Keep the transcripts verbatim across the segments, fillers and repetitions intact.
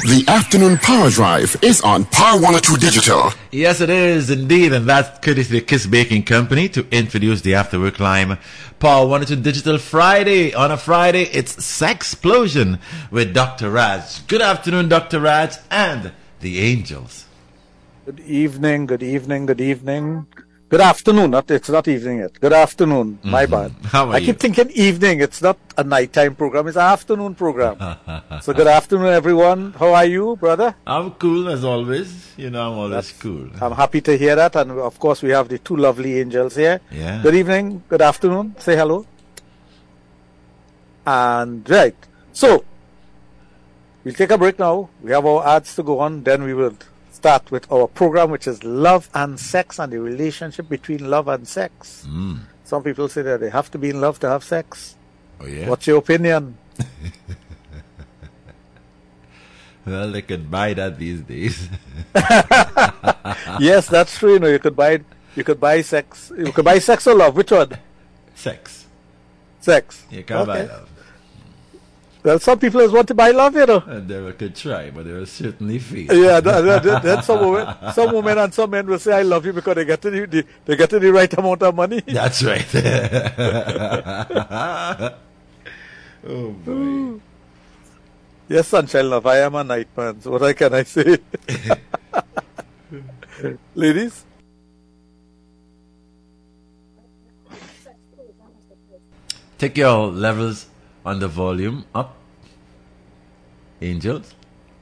The afternoon power drive is on Power one oh two Digital. Yes, it is indeed, and that's courtesy of the Kiss Baking Company to introduce the After Work Lime Power one oh two Digital Friday. On a Friday, it's Sexplosion with Doctor Raj. Good afternoon, Doctor Raj and the Angels. Good evening, good evening, good evening. Good afternoon, not it's not evening yet. Good afternoon, mm-hmm. My bad. How are I you? keep thinking evening. It's not a nighttime program, it's an afternoon program. So good afternoon, everyone. How are you, brother? I'm cool as always. You know, I'm always That's, cool. I'm happy to hear that. And of course, we have the two lovely angels here. Yeah. Good evening, good afternoon. Say hello. And right. So, we'll take a break now. We have our ads to go on. Then we will start with our program, which is Love and Sex and the relationship between love and sex. Mm. Some people say that they have to be in love to have sex. Oh, yeah? What's your opinion? Well, they could buy that these days. Yes, that's true. You know, you could buy, you could buy sex. You could buy sex or love. Which one? Sex. Sex. You can't okay. buy love. Well, some people just want to buy love, you know. And they could try, but they will certainly fail. Yeah, that, that, that, some women, some women and some men will say, "I love you" because they get to the, the they get to the right amount of money. That's right. Oh boy. Yes, sunshine love. I am a night man. So what can I say? Ladies? Take your levels on the volume up. Angels.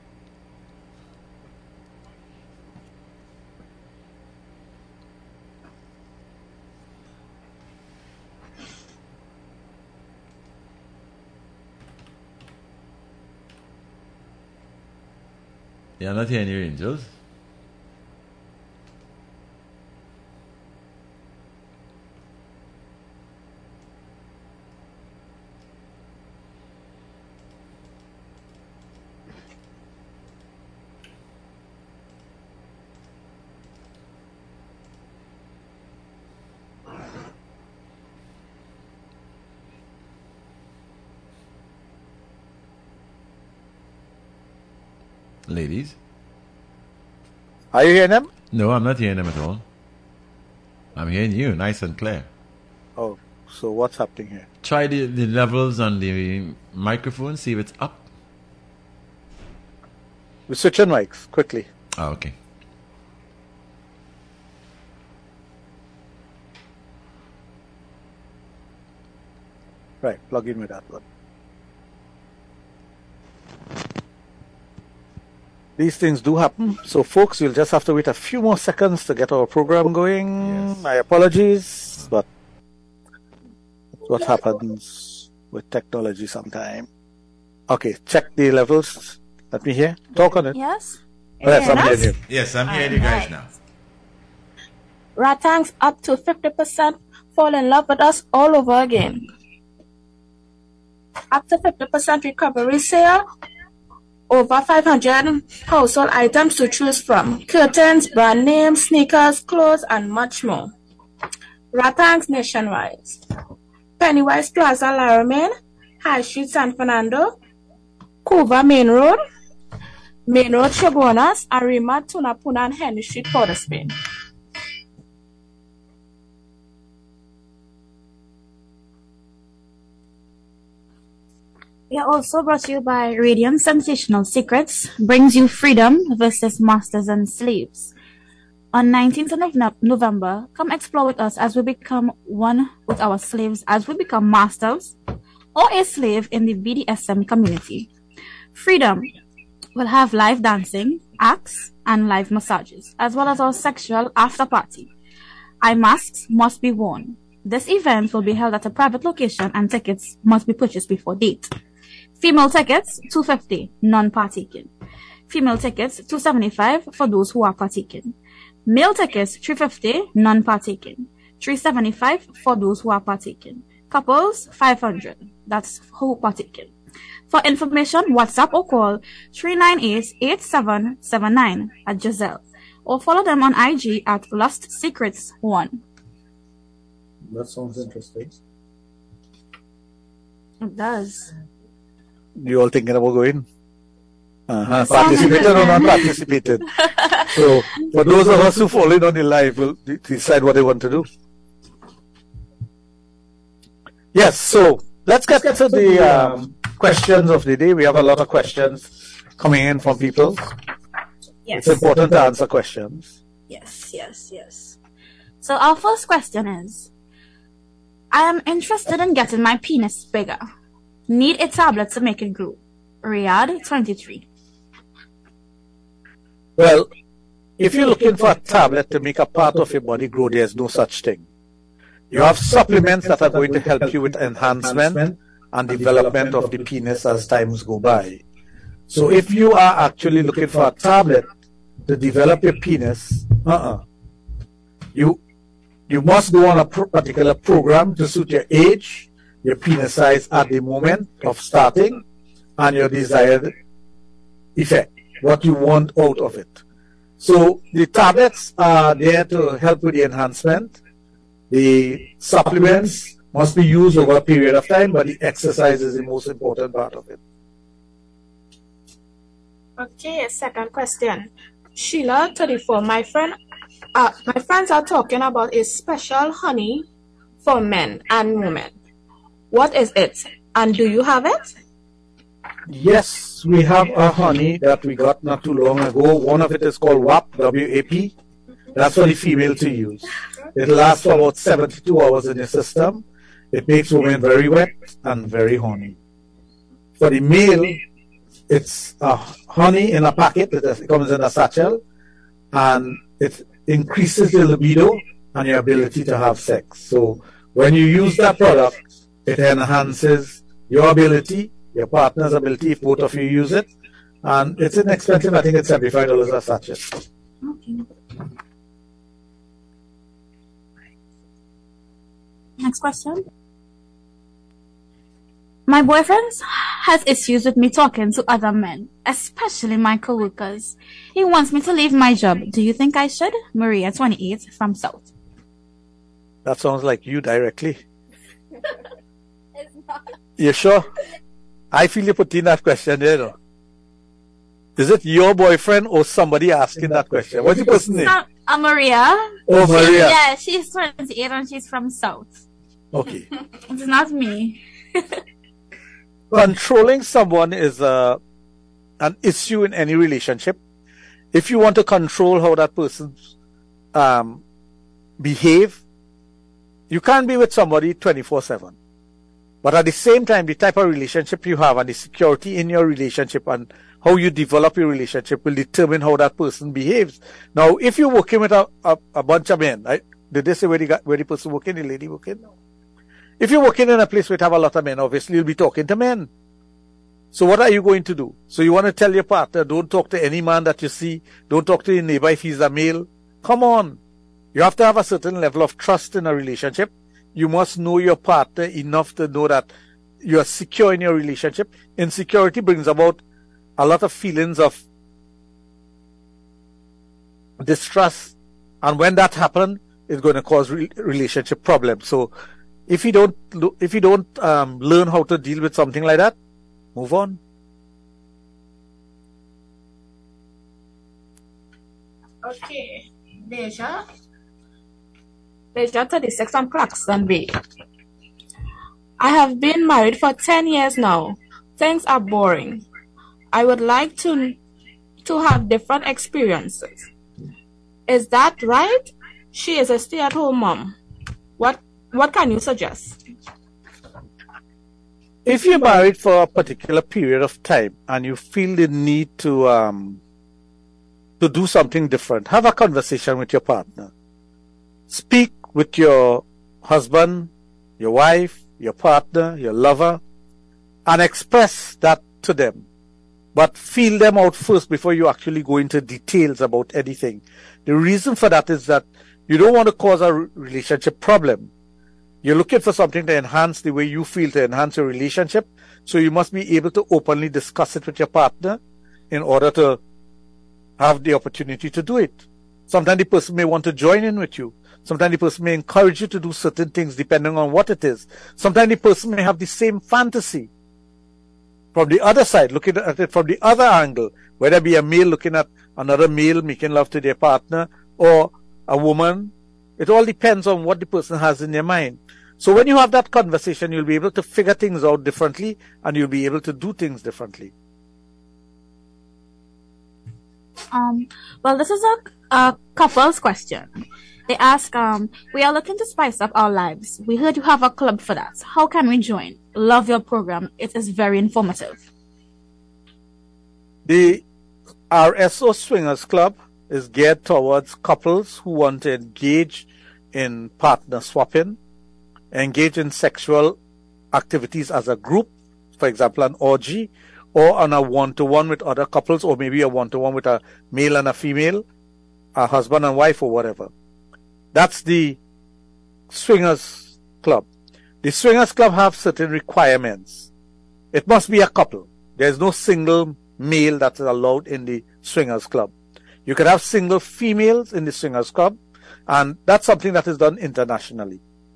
Yeah, I'm not hearing your angels. Ladies? Are you hearing them? No, I'm not hearing them at all. I'm hearing you, nice and clear. Oh, so what's happening here? Try the, the levels on the microphone, see if it's up. We switch on mics, quickly. Oh, okay. Right, plug in with that one. These things do happen. So, folks, you'll just have to wait a few more seconds to get our program going. Yes. My apologies, but that's what happens with technology sometime. Okay, check the levels. Let me hear. Talk on it. Yes? Yes, I'm hearing you. Yes, I'm hearing you guys now. Ratangs up to fifty percent fall in love with us all over again. Up to fifty percent recovery sale. Over five hundred household items to choose from. Curtains, brand names, sneakers, clothes, and much more. Ratangs nationwide. Pennywise Plaza, Laramie, High Street, San Fernando, Couva Main Road, Main Road, Chabonas, Arima, Tunapuna, and Henry Street, Port of Spain. We are also brought to you by Radiant Sensational Secrets, brings you freedom versus masters and slaves. On nineteenth of November, come explore with us as we become one with our slaves, as we become masters or a slave in the B D S M community. Freedom will have live dancing, acts, and live massages, as well as our sexual after party. Eye masks must be worn. This event will be held at a private location and tickets must be purchased before date. Female tickets, two hundred fifty dollars, non-partaking. Female tickets, two hundred seventy-five dollars for those who are partaking. Male tickets, three hundred fifty dollars, non-partaking. three hundred seventy-five dollars for those who are partaking. Couples, five hundred dollars. That's who partaking. For information, WhatsApp or call three nine eight, eight seven seven nine at Giselle. Or follow them on I G at Lust Secrets one. That sounds interesting. It does. You all thinking about going? Uh-huh. Participated or not participated. So, for those of us who fall in on the live, will decide what they want to do. Yes, so let's get to the um, questions of the day. We have a lot of questions coming in from people. Yes. It's important to answer questions. Yes, yes, yes. So our first question is, I am interested in getting my penis bigger. Need a tablet to make it grow. Riyadh, twenty-three. Well, if you're looking for a tablet to make a part of your body grow, there's no such thing. You have supplements that are going to help you with enhancement and development of the penis as times go by. So if you are actually looking for a tablet to develop your penis, uh-uh. You, you must go on a pro particular program to suit your age, your penis size at the moment of starting, and your desired effect, what you want out of it. So the tablets are there to help with the enhancement. The supplements must be used over a period of time, but the exercise is the most important part of it. Okay, second question. Sheila, thirty-four. My friend, uh, my friends are talking about a special honey for men and women. What is it? And do you have it? Yes, we have a honey that we got not too long ago. One of it is called W A P, W A P. That's for the female to use. It lasts for about seventy-two hours in the system. It makes women very wet and very horny. For the male, it's uh, honey in a packet. It comes in a satchel, and it increases your libido and your ability to have sex. So when you use that product, it enhances your ability, your partner's ability, if both of you use it. And it's inexpensive. I think it's seventy-five dollars a sachet. Okay. Next question. My boyfriend has issues with me talking to other men, especially my co-workers. He wants me to leave my job. Do you think I should? Maria, twenty-eight, from South. That sounds like you directly. You sure? I feel you put in that question there, though. Is it your boyfriend or somebody asking that question? What's the person's name? Uh, uh, Maria. Oh, Maria. Yeah, she's twenty-eight and she's from South. Okay. It's not me. Controlling someone is a, an issue in any relationship. If you want to control how that person um, behave, you can't be with somebody twenty-four seven. But at the same time, the type of relationship you have and the security in your relationship and how you develop your relationship will determine how that person behaves. Now, if you're working with a, a, a bunch of men, right? Did they say where the, where the person working, the lady working? No. If you're working in a place where you have a lot of men, obviously you'll be talking to men. So what are you going to do? So you want to tell your partner, don't talk to any man that you see. Don't talk to your neighbor if he's a male. Come on. You have to have a certain level of trust in a relationship. You must know your partner enough to know that you are secure in your relationship. Insecurity brings about a lot of feelings of distrust. And when that happens, it's going to cause re relationship problems. So if you don't, if you don't um, learn how to deal with something like that, move on. Okay. Deja. Deja thirty-six from Claxton Bay. I have been married for ten years now. Things are boring. I would like to to have different experiences. Is that right? She is a stay-at-home mom. What what can you suggest? If you're married for a particular period of time and you feel the need to um to do something different, have a conversation with your partner. Speak with your husband, your wife, your partner, your lover, and express that to them. But feel them out first before you actually go into details about anything. The reason for that is that you don't want to cause a relationship problem. You're looking for something to enhance the way you feel, to enhance your relationship. So you must be able to openly discuss it with your partner in order to have the opportunity to do it. Sometimes the person may want to join in with you. Sometimes the person may encourage you to do certain things depending on what it is. Sometimes the person may have the same fantasy. from the other side, looking at it from the other angle, whether it be a male looking at another male making love to their partner, or a woman. It all depends on what the person has in their mind. So when you have that conversation, you'll be able to figure things out differently, and you'll be able to do things differently. Um, well, this is a, a couple's question. They ask, um, we are looking to spice up our lives. We heard you have a club for that. How can we join? Love your program. It is very informative. The R S O Swingers Club is geared towards couples who want to engage in partner swapping, engage in sexual activities as a group, for example, an orgy, or on a one-to-one with other couples, or maybe a one-to-one with a male and a female, a husband and wife, or whatever. That's the Swingers Club. The Swingers Club have certain requirements. It must be a couple. There's no single male that is allowed in the Swingers Club. You can have single females in the Swingers Club, and that's something that is done internationally.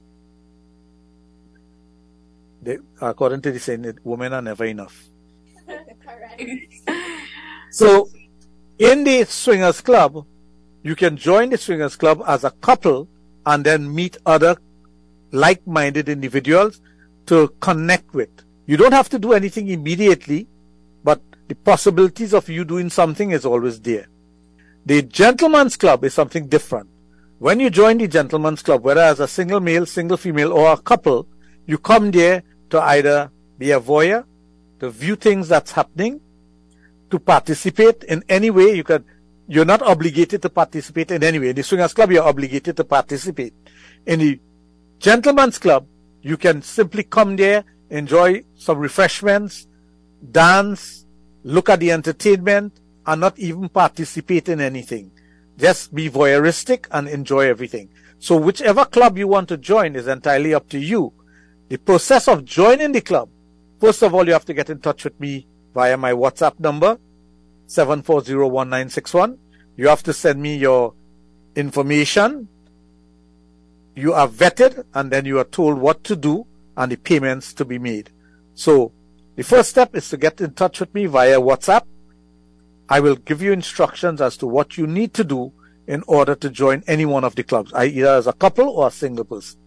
They, according to the saying, women are never enough. So, in the Swingers Club, you can join the Swingers Club as a couple and then meet other like-minded individuals to connect with. You don't have to do anything immediately, but the possibilities of you doing something is always there. The Gentleman's Club is something different. When you join the Gentleman's Club, whether as a single male, single female, or a couple, you come there to either be a voyeur, to view things that's happening, to participate in any way. You can, you're not obligated to participate in any way. In the Swingers Club, you're obligated to participate. In the Gentleman's Club, you can simply come there, enjoy some refreshments, dance, look at the entertainment, and not even participate in anything. Just be voyeuristic and enjoy everything. So whichever club you want to join is entirely up to you. The process of joining the club, first of all, you have to get in touch with me via my WhatsApp number, seven four zero one nine six one. You have to send me your information. You are vetted, and then you are told what to do and the payments to be made. So the first step is to get in touch with me via WhatsApp. I will give you instructions as to what you need to do in order to join any one of the clubs, either as a couple or a single person.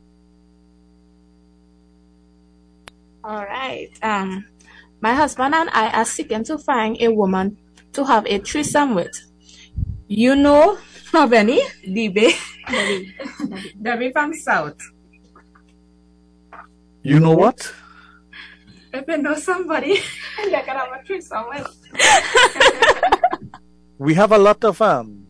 All right. Um, my husband and I are seeking to find a woman to have a threesome with. You know of any? Debbie. Debbie. Debbie from South. You know what? If you know somebody, they can have a threesome with. We have a lot of um.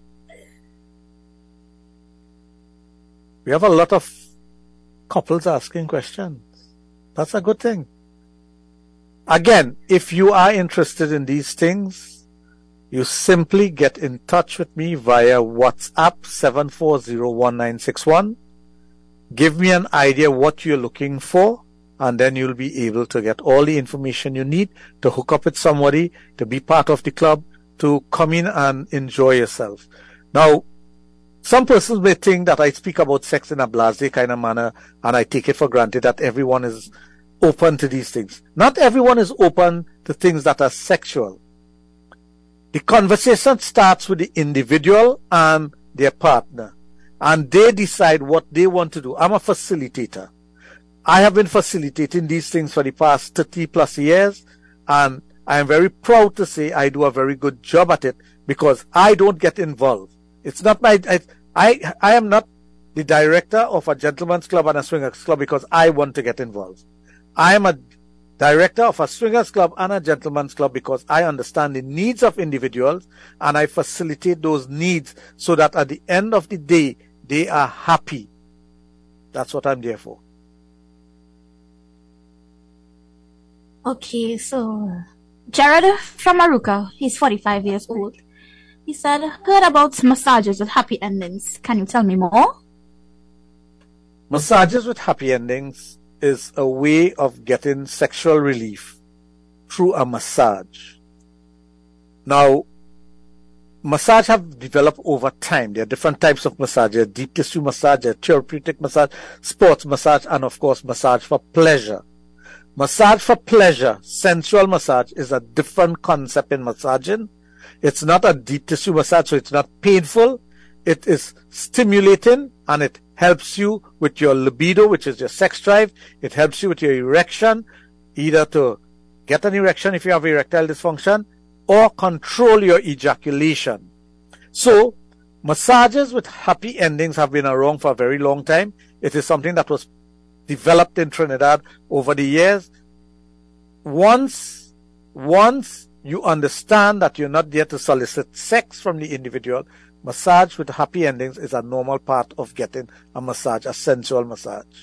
We have a lot of couples asking questions. That's a good thing. Again, if you are interested in these things, you simply get in touch with me via WhatsApp seven four zero one nine six one. Give me an idea what you're looking for, and then you'll be able to get all the information you need to hook up with somebody, to be part of the club, to come in and enjoy yourself. Now, some persons may think that I speak about sex in a blasé kind of manner, and I take it for granted that everyone is open to these things. Not everyone is open to things that are sexual. The conversation starts with the individual and their partner, and they decide what they want to do. I'm a facilitator. I have been facilitating these things for the past thirty plus years, and I am very proud to say I do a very good job at it because I don't get involved. It's not my, I, I, I am not the director of a gentleman's club and a swingers club because I want to get involved. I am a director of a swingers club and a gentleman's club because I understand the needs of individuals and I facilitate those needs so that at the end of the day, they are happy. That's what I'm there for. Okay, so Jared from Aruka, he's forty-five years old. He said, heard about massages with happy endings. Can you tell me more? Massages with happy endings is a way of getting sexual relief through a massage. Now, massage have developed over time. There are different types of massage. There are deep tissue massage, there are therapeutic massage, sports massage, and of course massage for pleasure. Massage for pleasure, sensual massage, is a different concept in massaging. It's not a deep tissue massage, so it's not painful. It is stimulating, and it helps you with your libido, which is your sex drive. It helps you with your erection, either to get an erection if you have erectile dysfunction, or control your ejaculation. So, massages with happy endings have been around for a very long time. It is something that was developed in Trinidad over the years. Once, once you understand that you're not there to solicit sex from the individual, massage with happy endings is a normal part of getting a massage, a sensual massage.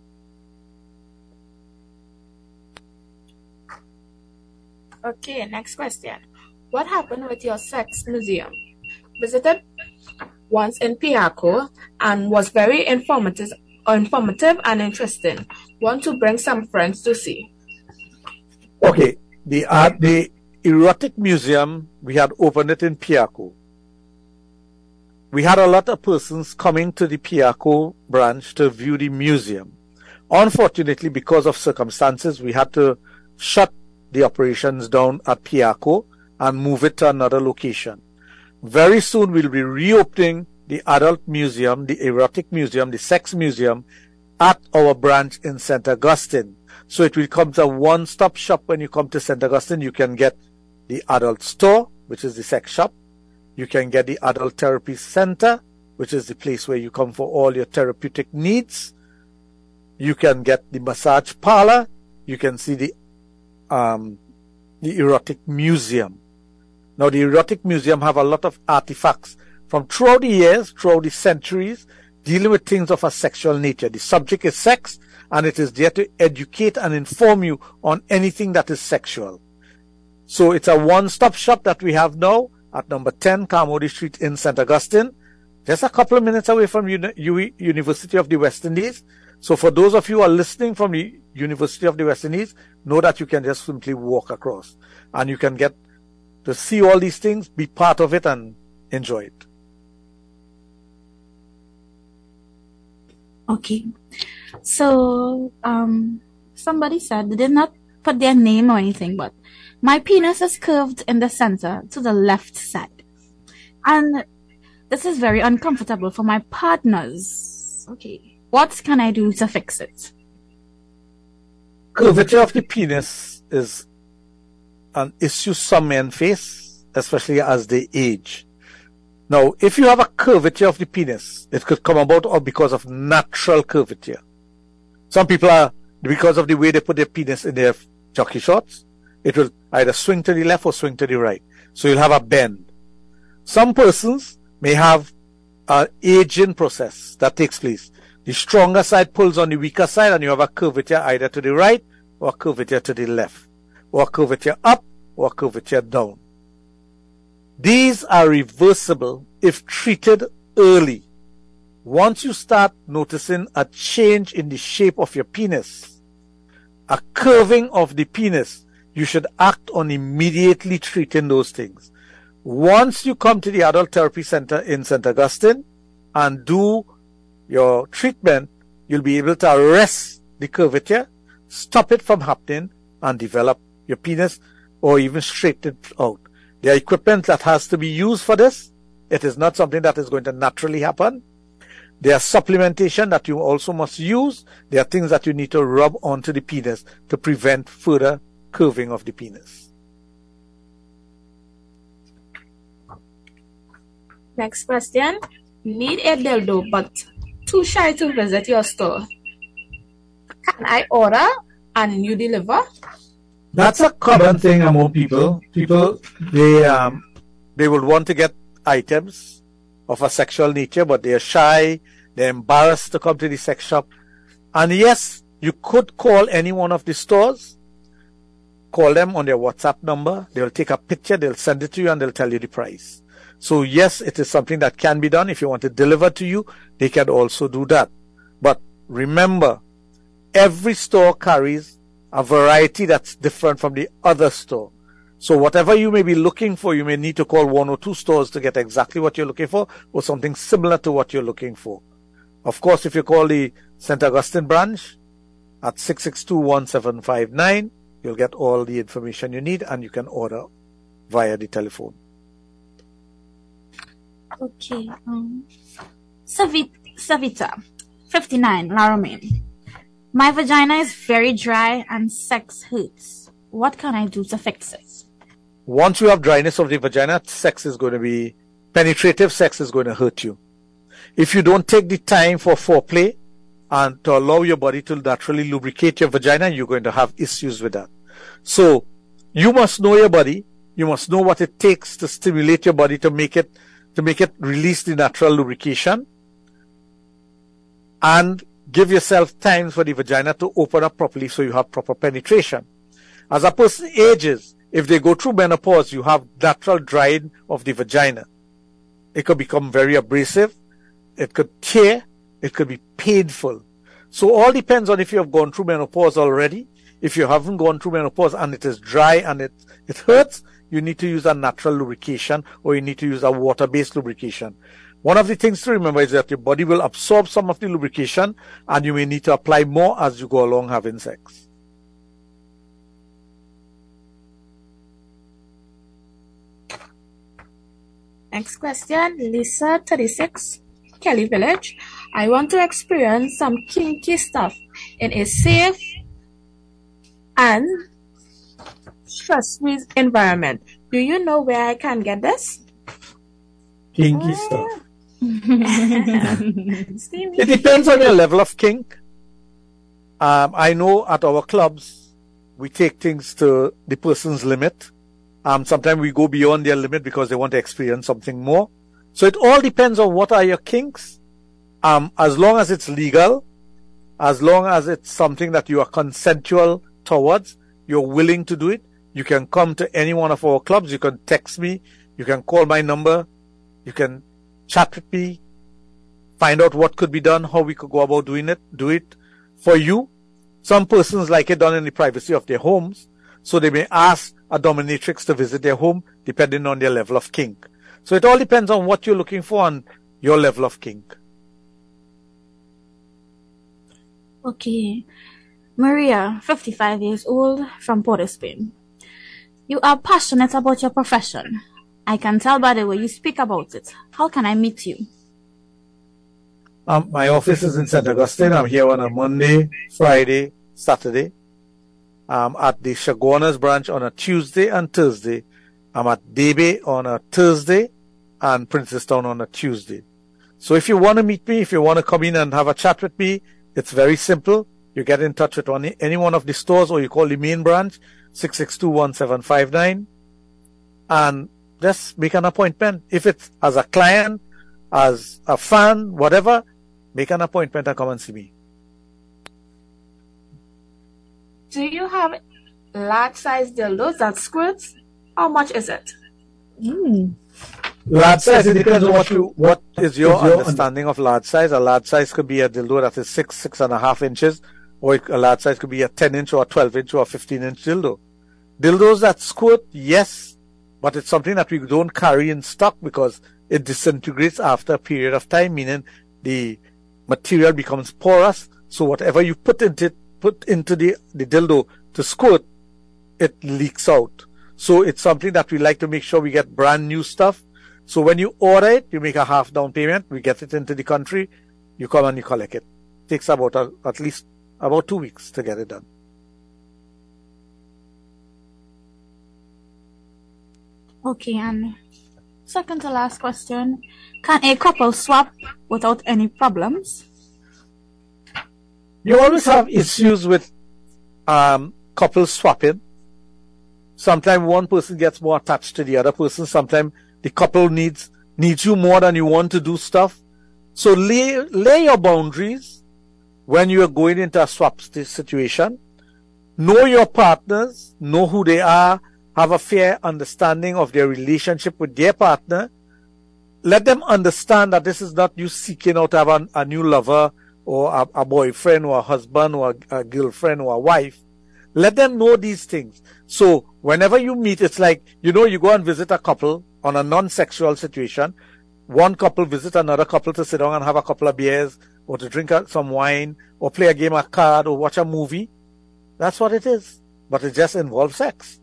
Okay, next question. What happened with your sex museum? Visited once in Piarco and was very informative, informative and interesting. Want to bring some friends to see. Okay, the art, the erotic museum, we had opened it in Piarco. We had a lot of persons coming to the Piarco branch to view the museum. Unfortunately, because of circumstances, we had to shut the operations down at Piarco and move it to another location. Very soon we'll be reopening the adult museum, the erotic museum, the sex museum at our branch in Saint Augustine. So it will come to a one-stop shop. When you come to Saint Augustine, you can get the adult store, which is the sex shop. You can get the adult therapy center, which is the place where you come for all your therapeutic needs. You can get the massage parlor. You can see the um, the erotic museum. Now, the erotic museum have a lot of artifacts from throughout the years, throughout the centuries, dealing with things of a sexual nature. The subject is sex, and it is there to educate and inform you on anything that is sexual. So it's a one-stop shop that we have now at number ten Carmody Street in Saint Augustine, just a couple of minutes away from Uni U University of the West Indies. So for those of you who are listening from the University of the West Indies, know that you can just simply walk across, and you can get to see all these things, be part of it, and enjoy it. Okay. So, um, somebody said, they did not put their name or anything, but my penis is curved in the center to the left side. And this is very uncomfortable for my partners. Okay. What can I do to fix it? Curvature of the penis is an issue some men face, especially as they age. Now, if you have a curvature of the penis, it could come about or because of natural curvature. Some people are, because of the way they put their penis in their jockey shorts, it will either swing to the left or swing to the right. So you'll have a bend. Some persons may have an aging process that takes place. The stronger side pulls on the weaker side, and you have a curvature either to the right or a curvature to the left, or a curvature up or a curvature down. These are reversible if treated early. Once you start noticing a change in the shape of your penis, a curving of the penis, you should act on immediately treating those things. Once you come to the Adult Therapy Center in Saint Augustine and do your treatment, you'll be able to arrest the curvature, stop it from happening, and develop your penis or even straighten it out. There are equipment that has to be used for this. It is not something that is going to naturally happen. There are supplementation that you also must use. There are things that you need to rub onto the penis to prevent further curving of the penis. Next question. Need a dildo but too shy to visit your store. Can I order and you deliver? That's a common thing among people. People, they um, they would want to get items of a sexual nature, but they are shy. They're embarrassed to come to the sex shop. And yes, you could call any one of the stores. Call them on their WhatsApp number. They'll take a picture, they'll send it to you, and they'll tell you the price. So yes, it is something that can be done. If you want it delivered to you, they can also do that. But remember, every store carries a variety that's different from the other store. So whatever you may be looking for, you may need to call one or two stores to get exactly what you're looking for, or something similar to what you're looking for. Of course, if you call the Saint Augustine branch, at six six two, one seven five nine. You'll get all the information you need, and you can order via the telephone. Okay. Um, Savita, Savita, fifty-nine, Laramine. My vagina is very dry and sex hurts. What can I do to fix it? Once you have dryness of the vagina, sex is going to be, penetrative sex is going to hurt you. If you don't take the time for foreplay and to allow your body to naturally lubricate your vagina, you're going to have issues with that. So you must know your body. You must know what it takes to stimulate your body to make it, to make it release the natural lubrication, and give yourself time for the vagina to open up properly so you have proper penetration. As a person ages, if they go through menopause, you have natural drying of the vagina. It could become very abrasive. It could tear. It could be painful. So all depends on if you have gone through menopause already. If you haven't gone through menopause and it is dry and it, it hurts, you need to use a natural lubrication, or you need to use a water-based lubrication. One of the things to remember is that your body will absorb some of the lubrication, and you may need to apply more as you go along having sex. Next question, Lisa, thirty-six, Kelly Village. I want to experience some kinky stuff in a safe and stress-free environment. Do you know where I can get this? Kinky stuff. It depends on your level of kink. Um, I know at our clubs, we take things to the person's limit. Um, sometimes we go beyond their limit because they want to experience something more. So it all depends on what are your kinks. Um, as long as it's legal, as long as it's something that you are consensual towards, you're willing to do it, you can come to any one of our clubs. You can text me. You can call my number. You can chat with me. Find out what could be done, how we could go about doing it, do it for you. Some persons like it done in the privacy of their homes, so they may ask a dominatrix to visit their home depending on their level of kink. So it all depends on what you're looking for and your level of kink. Okay. Maria, fifty-five years old, from Port of Spain. You are passionate about your profession. I can tell by the way you speak about it. How can I meet you? Um, my office is in Saint Augustine. I'm here on a Monday, Friday, Saturday. I'm at the Chaguanas branch on a Tuesday and Thursday. I'm at Debe on a Thursday and Princestown on a Tuesday. So if you want to meet me, if you want to come in and have a chat with me, it's very simple. You get in touch with one, any one of the stores, or you call the main branch, six six two, one seven five nine, and just make an appointment. If it's as a client, as a fan, whatever, make an appointment and come and see me. Do you have large size dildos that squirts? How much is it? Mm. Large size, it depends on what you, what is your understanding of large size. A large size could be a dildo that is six, six and a half inches, or a large size could be a ten inch or a twelve inch or a fifteen inch dildo. Dildos that squirt, yes, but it's something that we don't carry in stock because it disintegrates after a period of time, meaning the material becomes porous. So whatever you put into it, put into the, the dildo to squirt, it leaks out. So it's something that we like to make sure we get brand new stuff. So when you order it, you make a half down payment, we get it into the country, you come and you collect it. It takes about a, at least about two weeks to get it done. Okay, and second to last question. Can a couple swap without any problems? You always have issues with um, couples swapping. Sometimes one person gets more attached to the other person. Sometimes the couple needs needs you more than you want to do stuff. So lay, lay your boundaries when you are going into a swap situation. Know your partners, know who they are, have a fair understanding of their relationship with their partner. Let them understand that this is not you seeking out to have a, a new lover or a, a boyfriend or a husband or a, a girlfriend or a wife. Let them know these things. So whenever you meet, it's like, you know, you go and visit a couple on a non-sexual situation. One couple visit another couple to sit down and have a couple of beers or to drink some wine, or play a game of card, or watch a movie. That's what it is. But it just involves sex.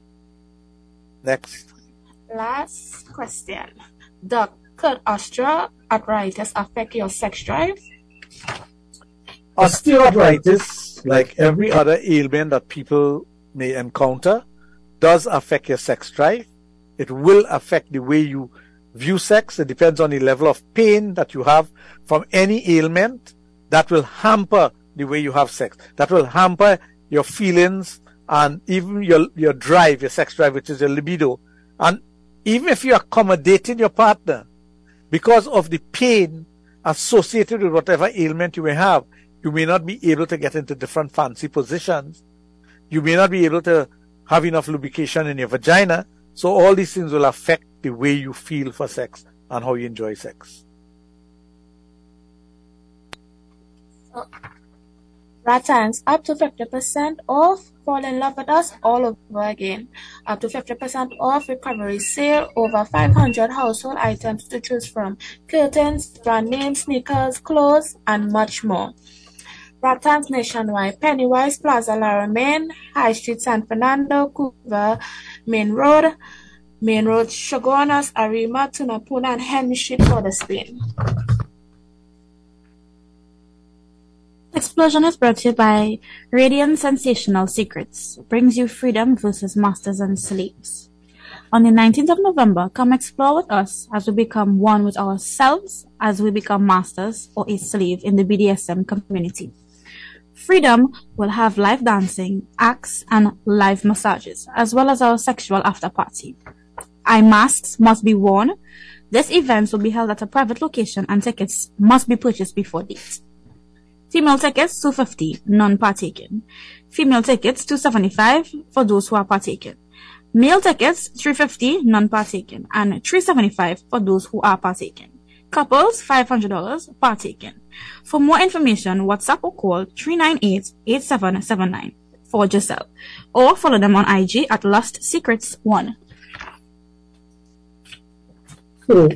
Next. Last question. Doc, could osteoarthritis affect your sex drive? Osteoarthritis, like every other ailment that people may encounter, does affect your sex drive. It will affect the way you view sex. It depends on the level of pain that you have from any ailment. That will hamper the way you have sex. That will hamper your feelings and even your, your drive, your sex drive, which is your libido. And even if you're accommodating your partner, because of the pain associated with whatever ailment you may have, you may not be able to get into different fancy positions. You may not be able to have enough lubrication in your vagina. So all these things will affect the way you feel for sex and how you enjoy sex. So, Ratangs, up to fifty percent off. Fall in love with us all over again. Up to fifty percent off recovery sale. Over five hundred household items to choose from. Curtains, brand name, sneakers, clothes, and much more. Ratangs nationwide. Pennywise, Plaza Laramie, High Street, San Fernando, Cooper, Main Road, Main Road, Shogunas, Arima, Tunapuna, and Henry Street, Port of Spain. Explosion is brought to you by Radiant Sensational Secrets. Brings you freedom versus masters and slaves. On the nineteenth of November, come explore with us as we become one with ourselves, as we become masters or a slave in the B D S M community. Freedom will have live dancing, acts, and live massages, as well as our sexual after party. Eye masks must be worn. This event will be held at a private location and tickets must be purchased before date. Female tickets, two hundred fifty dollars, non-partaking. Female tickets, two hundred seventy-five dollars for those who are partaking. Male tickets, three hundred fifty dollars, non-partaking, and three hundred seventy-five dollars for those who are partaking. Couples, five hundred dollars, partaking. For more information, WhatsApp or call three nine eight, eight seven seven nine for Giselle, or follow them on I G at Lust Secrets one. So,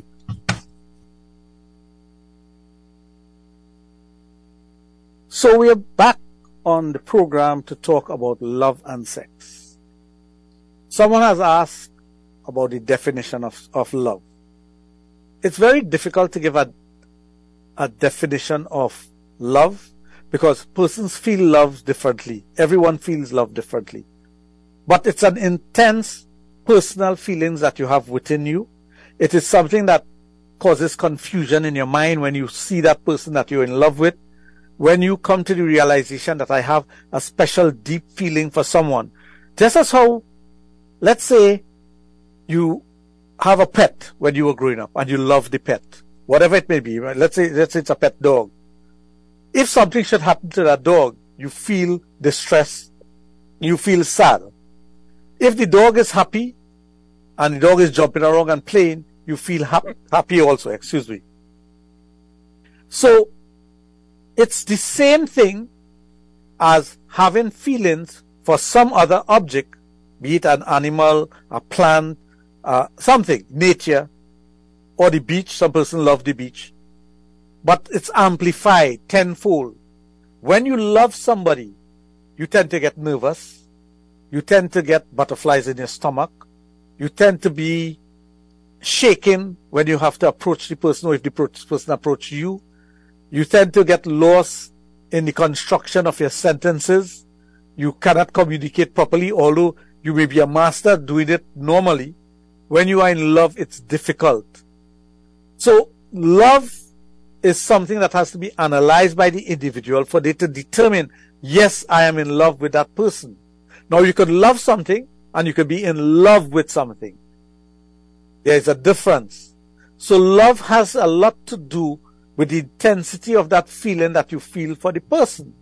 so we are back on the program to talk about love and sex. Someone has asked about the definition of, of love. It's very difficult to give a, a definition of love because persons feel love differently. Everyone feels love differently. But it's an intense personal feelings that you have within you. It is something that causes confusion in your mind when you see that person that you're in love with. When you come to the realization that I have a special deep feeling for someone. Just as how, let's say, you have a pet when you were growing up and you love the pet, whatever it may be. Right? Let's say, let's say it's a pet dog. If something should happen to that dog, you feel distressed, you feel sad. If the dog is happy and the dog is jumping around and playing, you feel happy, happy also, excuse me. So, it's the same thing as having feelings for some other object, be it an animal, a plant, uh, something, nature, or the beach. Some person love the beach. But it's amplified tenfold. When you love somebody, you tend to get nervous. You tend to get butterflies in your stomach. You tend to be shaken when you have to approach the person or if the person approaches you. You tend to get lost in the construction of your sentences. You cannot communicate properly, although you may be a master doing it normally. When you are in love, it's difficult. So, love is something that has to be analyzed by the individual for they to determine, yes, I am in love with that person. Now, you could love something and you could be in love with something. There is a difference. So, love has a lot to do with the intensity of that feeling that you feel for the person.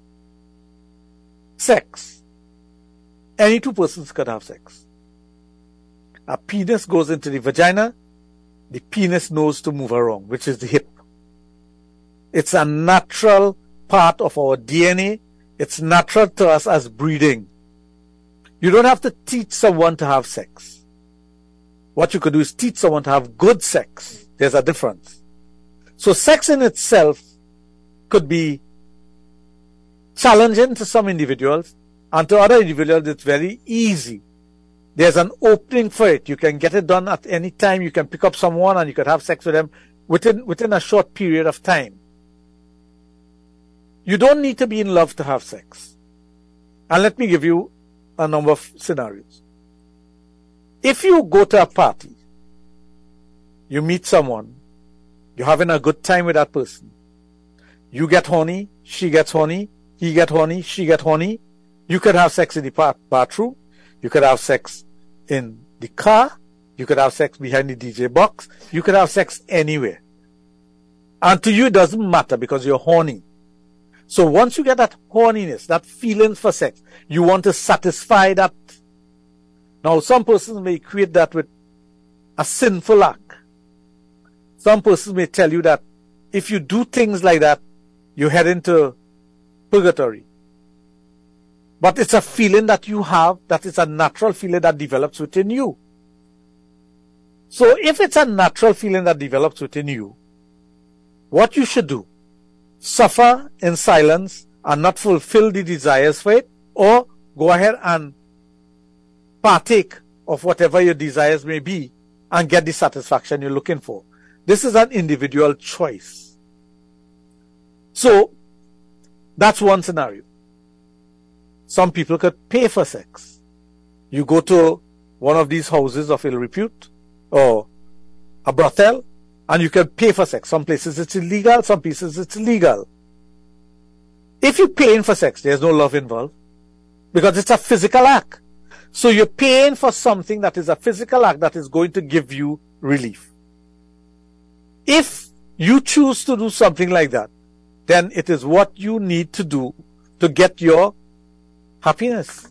Sex. Any two persons could have sex. A penis goes into the vagina. The penis knows to move around, which is the hip. It's a natural part of our D N A. It's natural to us as breathing. You don't have to teach someone to have sex. What you could do is teach someone to have good sex. There's a difference. So sex in itself could be challenging to some individuals, and to other individuals it's very easy. There's an opening for it. You can get it done at any time. You can pick up someone and you could have sex with them within within a short period of time. You don't need to be in love to have sex. And let me give you a number of scenarios. If you go to a party, you meet someone, you're having a good time with that person, you get horny, she gets horny, he gets horny, she gets horny, you could have sex in the bathroom, you could have sex in the car, you could have sex behind the D J box, you could have sex anywhere. And to you it doesn't matter because you're horny. So once you get that horniness, that feeling for sex, you want to satisfy that. Now some persons may equate that with a sinful act. Some persons may tell you that if you do things like that, you head into purgatory. But it's a feeling that you have, that is a natural feeling that develops within you. So if it's a natural feeling that develops within you, what you should do, suffer in silence and not fulfill the desires for it, or go ahead and partake of whatever your desires may be and get the satisfaction you're looking for. This is an individual choice. So that's one scenario. Some people could pay for sex. You go to one of these houses of ill repute or a brothel and you can pay for sex. Some places it's illegal, some places it's legal. If you're paying for sex, there's no love involved because it's a physical act. So you're paying for something that is a physical act that is going to give you relief. If you choose to do something like that, then it is what you need to do to get your happiness.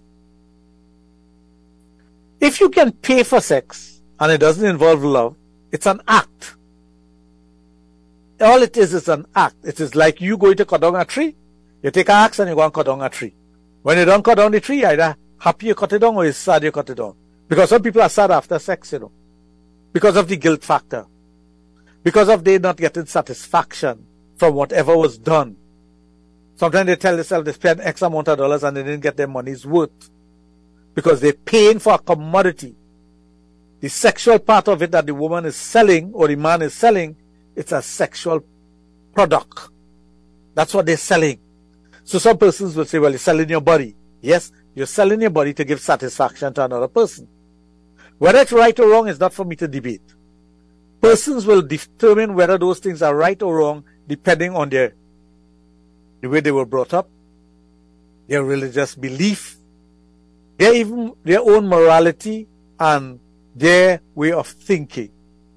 If you can pay for sex and it doesn't involve love, it's an act. All it is is an act. It is like you going to cut down a tree. You take an axe and you go and cut down a tree. When you don't cut down the tree, you're either happy you cut it down or you're sad you cut it down. Because some people are sad after sex, you know. Because of the guilt factor. Because of they not getting satisfaction from whatever was done. Sometimes they tell themselves they spent X amount of dollars and they didn't get their money's worth. Because they're paying for a commodity. The sexual part of it that the woman is selling or the man is selling, it's a sexual product. That's what they're selling. So some persons will say, well, you're selling your body. Yes, you're selling your body to give satisfaction to another person. Whether it's right or wrong is not for me to debate. Persons will determine whether those things are right or wrong depending on their the way they were brought up, their religious belief, their even their own morality and their way of thinking.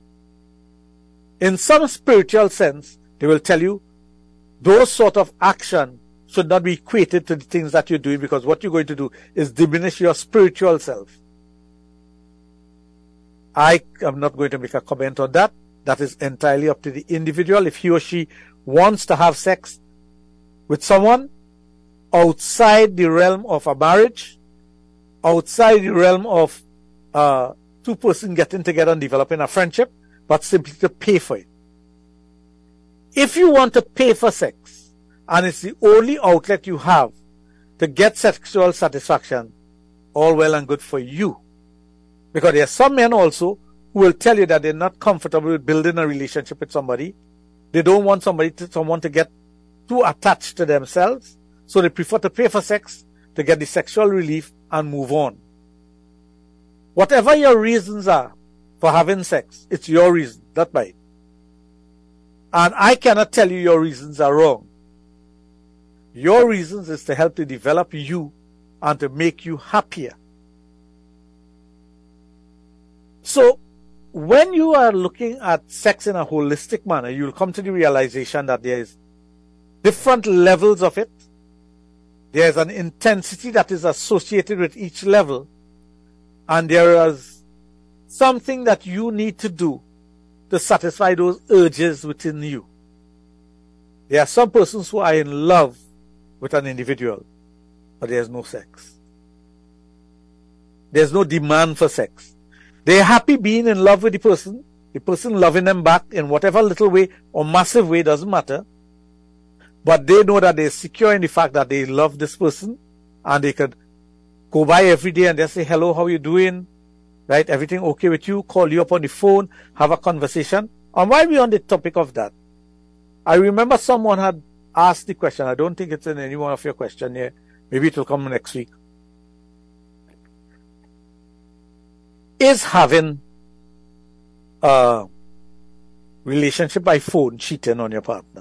In some spiritual sense, they will tell you those sort of action should not be equated to the things that you're doing because what you're going to do is diminish your spiritual self. I am not going to make a comment on that. That is entirely up to the individual. If he or she wants to have sex with someone outside the realm of a marriage, outside the realm of uh, two persons getting together and developing a friendship, but simply to pay for it. If you want to pay for sex, and it's the only outlet you have to get sexual satisfaction, all well and good for you. Because there are some men also who will tell you that they're not comfortable with building a relationship with somebody. They don't want somebody to, someone to get too attached to themselves. So they prefer to pay for sex to get the sexual relief and move on. Whatever your reasons are for having sex, it's your reason, not mine. And I cannot tell you your reasons are wrong. Your reasons is to help to develop you and to make you happier. So, when you are looking at sex in a holistic manner, you'll come to the realization that there is different levels of it. There is an intensity that is associated with each level. And there is something that you need to do to satisfy those urges within you. There are some persons who are in love with an individual, but there's no sex. There's no demand for sex. They're happy being in love with the person, the person loving them back in whatever little way or massive way, doesn't matter. but they know that they're secure in the fact that they love this person, and they could go by every day and just say, hello, how you doing? Right? Everything okay with you? Call you up on the phone, have a conversation. And while we're on the topic of that, I remember someone had asked the question. I don't think it's in any one of your questions here. Maybe it will come next week. Is having a relationship by phone cheating on your partner?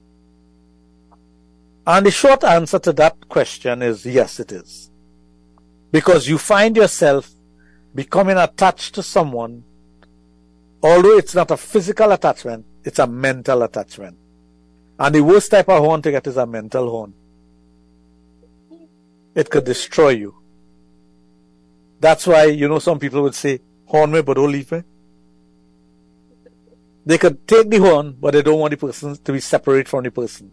And the short answer to that question is yes, it is. Because you find yourself becoming attached to someone, although it's not a physical attachment, it's a mental attachment. And the worst type of horn to get is a mental horn. It could destroy you. That's why, you know, some people would say, horn me, but don't leave me. They could take the horn, but they don't want the person to be separate from the person.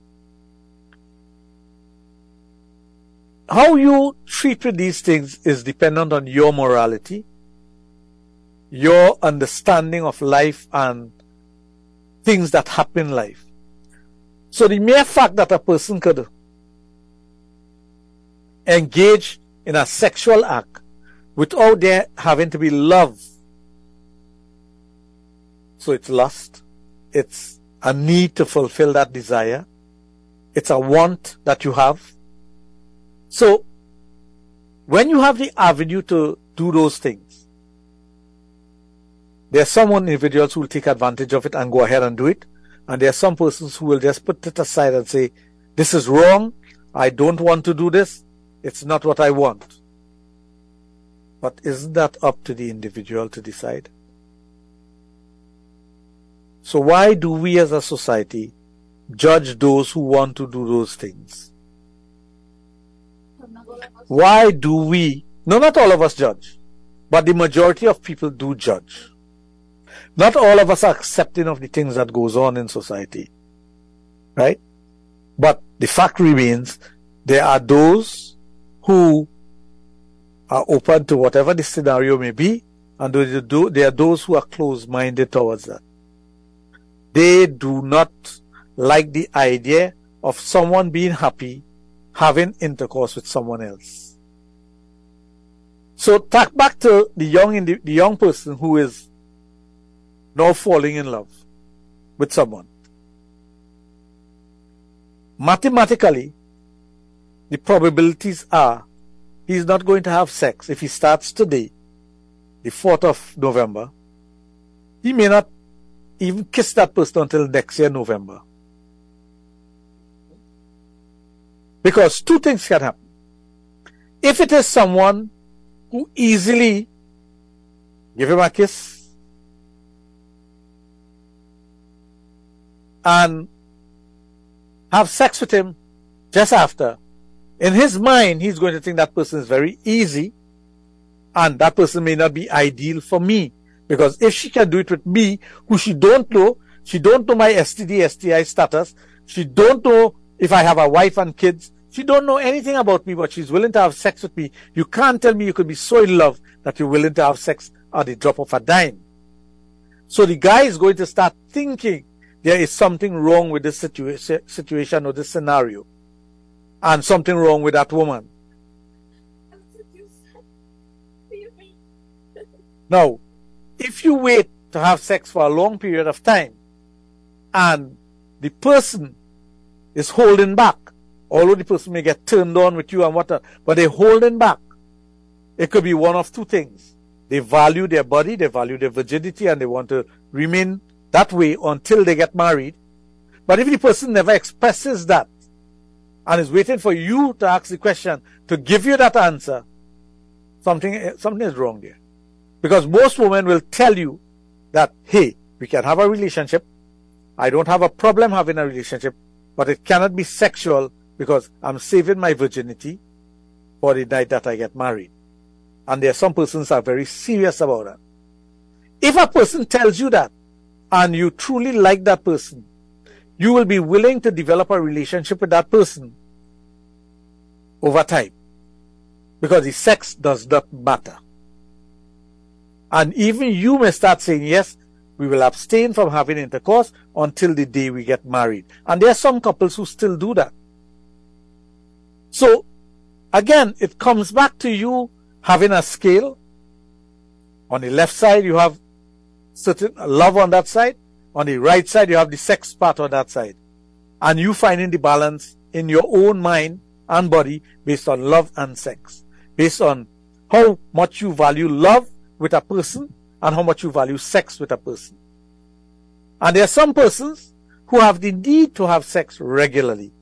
How you treat with these things is dependent on your morality, your understanding of life and things that happen in life. So the mere fact that a person could engage in a sexual act without there having to be love. So it's lust. It's a need to fulfill that desire. It's a want that you have. So when you have the avenue to do those things, there are some individuals who will take advantage of it and go ahead and do it. And there are some persons who will just put it aside and say, this is wrong. I don't want to do this. It's not what I want. But isn't that up to the individual to decide? So why do we as a society judge those who want to do those things? Why do we, no, not all of us judge, but the majority of people do judge. Not all of us are accepting of the things that goes on in society, right? But the fact remains, there are those who are open to whatever the scenario may be, and there are those who are closed-minded towards that. They do not like the idea of someone being happy having intercourse with someone else. So, tack back to the young, the young person who is now falling in love with someone. Mathematically, the probabilities are he's not going to have sex. If he starts today, the fourth of November, he may not even kiss that person until next year, November. Because two things can happen. If it is someone who easily give him a kiss and have sex with him just after, in his mind, he's going to think that person is very easy, and that person may not be ideal for me. Because if she can do it with me, who she don't know, she don't know my S T D, S T I status, she don't know if I have a wife and kids, she don't know anything about me, but she's willing to have sex with me. You can't tell me you could be so in love that you're willing to have sex at the drop of a dime. So the guy is going to start thinking there is something wrong with this situa- situation or this scenario, and something wrong with that woman. Now, if you wait to have sex for a long period of time, and the person is holding back, although the person may get turned on with you and whatever, but they're holding back, it could be one of two things. They value their body, they value their virginity, and they want to remain that way until they get married. But if the person never expresses that, and is waiting for you to ask the question, to give you that answer, something, something is wrong there. Because most women will tell you that, hey, we can have a relationship. I don't have a problem having a relationship, but it cannot be sexual because I'm saving my virginity for the night that I get married. And there are some persons who are very serious about that. If a person tells you that, and you truly like that person, you will be willing to develop a relationship with that person over time. Because the sex does not matter. And even you may start saying, yes, we will abstain from having intercourse until the day we get married. And there are some couples who still do that. So, again, it comes back to you having a scale. On the left side, you have certain love on that side. On the right side, you have the sex part on that side. And you finding the balance in your own mind and body based on love and sex. Based on how much you value love with a person and how much you value sex with a person. And there are some persons who have the need to have sex regularly.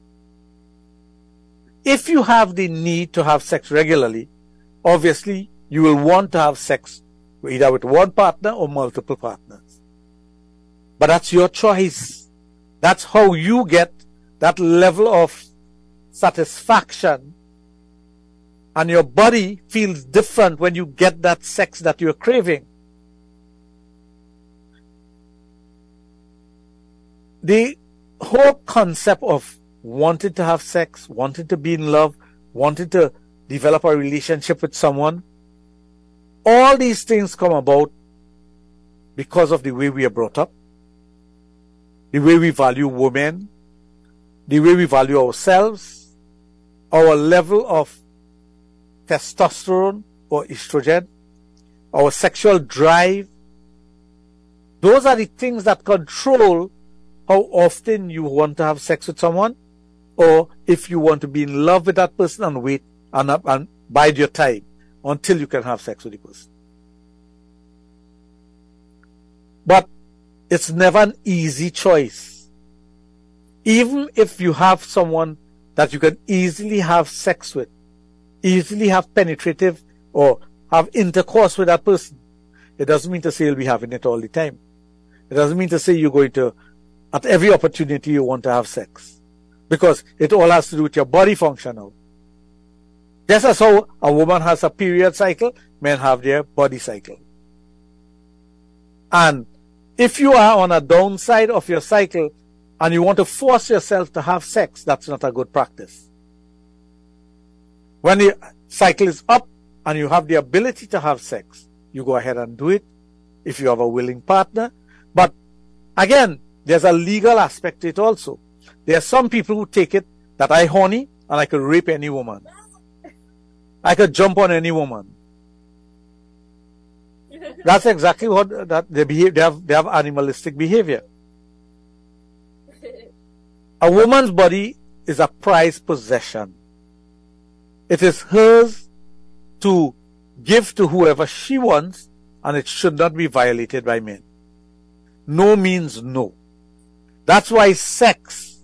If you have the need to have sex regularly, obviously you will want to have sex either with one partner or multiple partners. But that's your choice. That's how you get that level of satisfaction. And your body feels different when you get that sex that you're craving. The whole concept of wanting to have sex, wanting to be in love, wanting to develop a relationship with someone, all these things come about because of the way we are brought up, the way we value women, the way we value ourselves, our level of testosterone or estrogen, our sexual drive. Those are the things that control how often you want to have sex with someone, or if you want to be in love with that person and wait and, and bide your time until you can have sex with the person. But it's never an easy choice. Even if you have someone that you can easily have sex with, easily have penetrative or have intercourse with that person, it doesn't mean to say you'll be having it all the time. It doesn't mean to say you're going to, at every opportunity you want to have sex. Because it all has to do with your body function now. Just as how a woman has a period cycle, men have their body cycle. And if you are on a downside of your cycle and you want to force yourself to have sex, that's not a good practice. When the cycle is up and you have the ability to have sex, you go ahead and do it if you have a willing partner. But again, there's a legal aspect to it also. There are some people who take it that I horny and I could rape any woman. I could jump on any woman. That's exactly what that they behave. They have, they have animalistic behavior. A woman's body is a prized possession. It is hers to give to whoever she wants, and it should not be violated by men. No means no. That's why sex,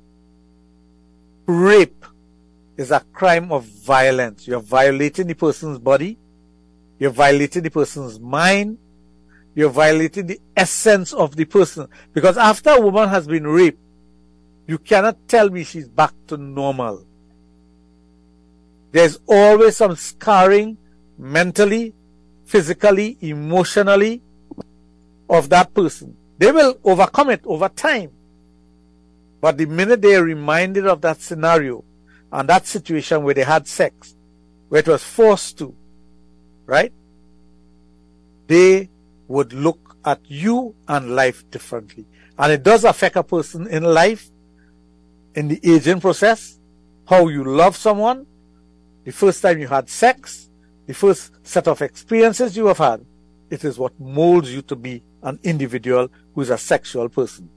rape, is a crime of violence. You're violating the person's body. You're violating the person's mind. You're violating the essence of the person. Because after a woman has been raped, you cannot tell me she's back to normal. There's always some scarring mentally, physically, emotionally of that person. They will overcome it over time. But the minute they are reminded of that scenario and that situation where they had sex, where it was forced to, right? They would look at you and life differently. And it does affect a person in life, in the aging process, how you love someone, the first time you had sex, the first set of experiences you have had. It is what molds you to be an individual who is a sexual person.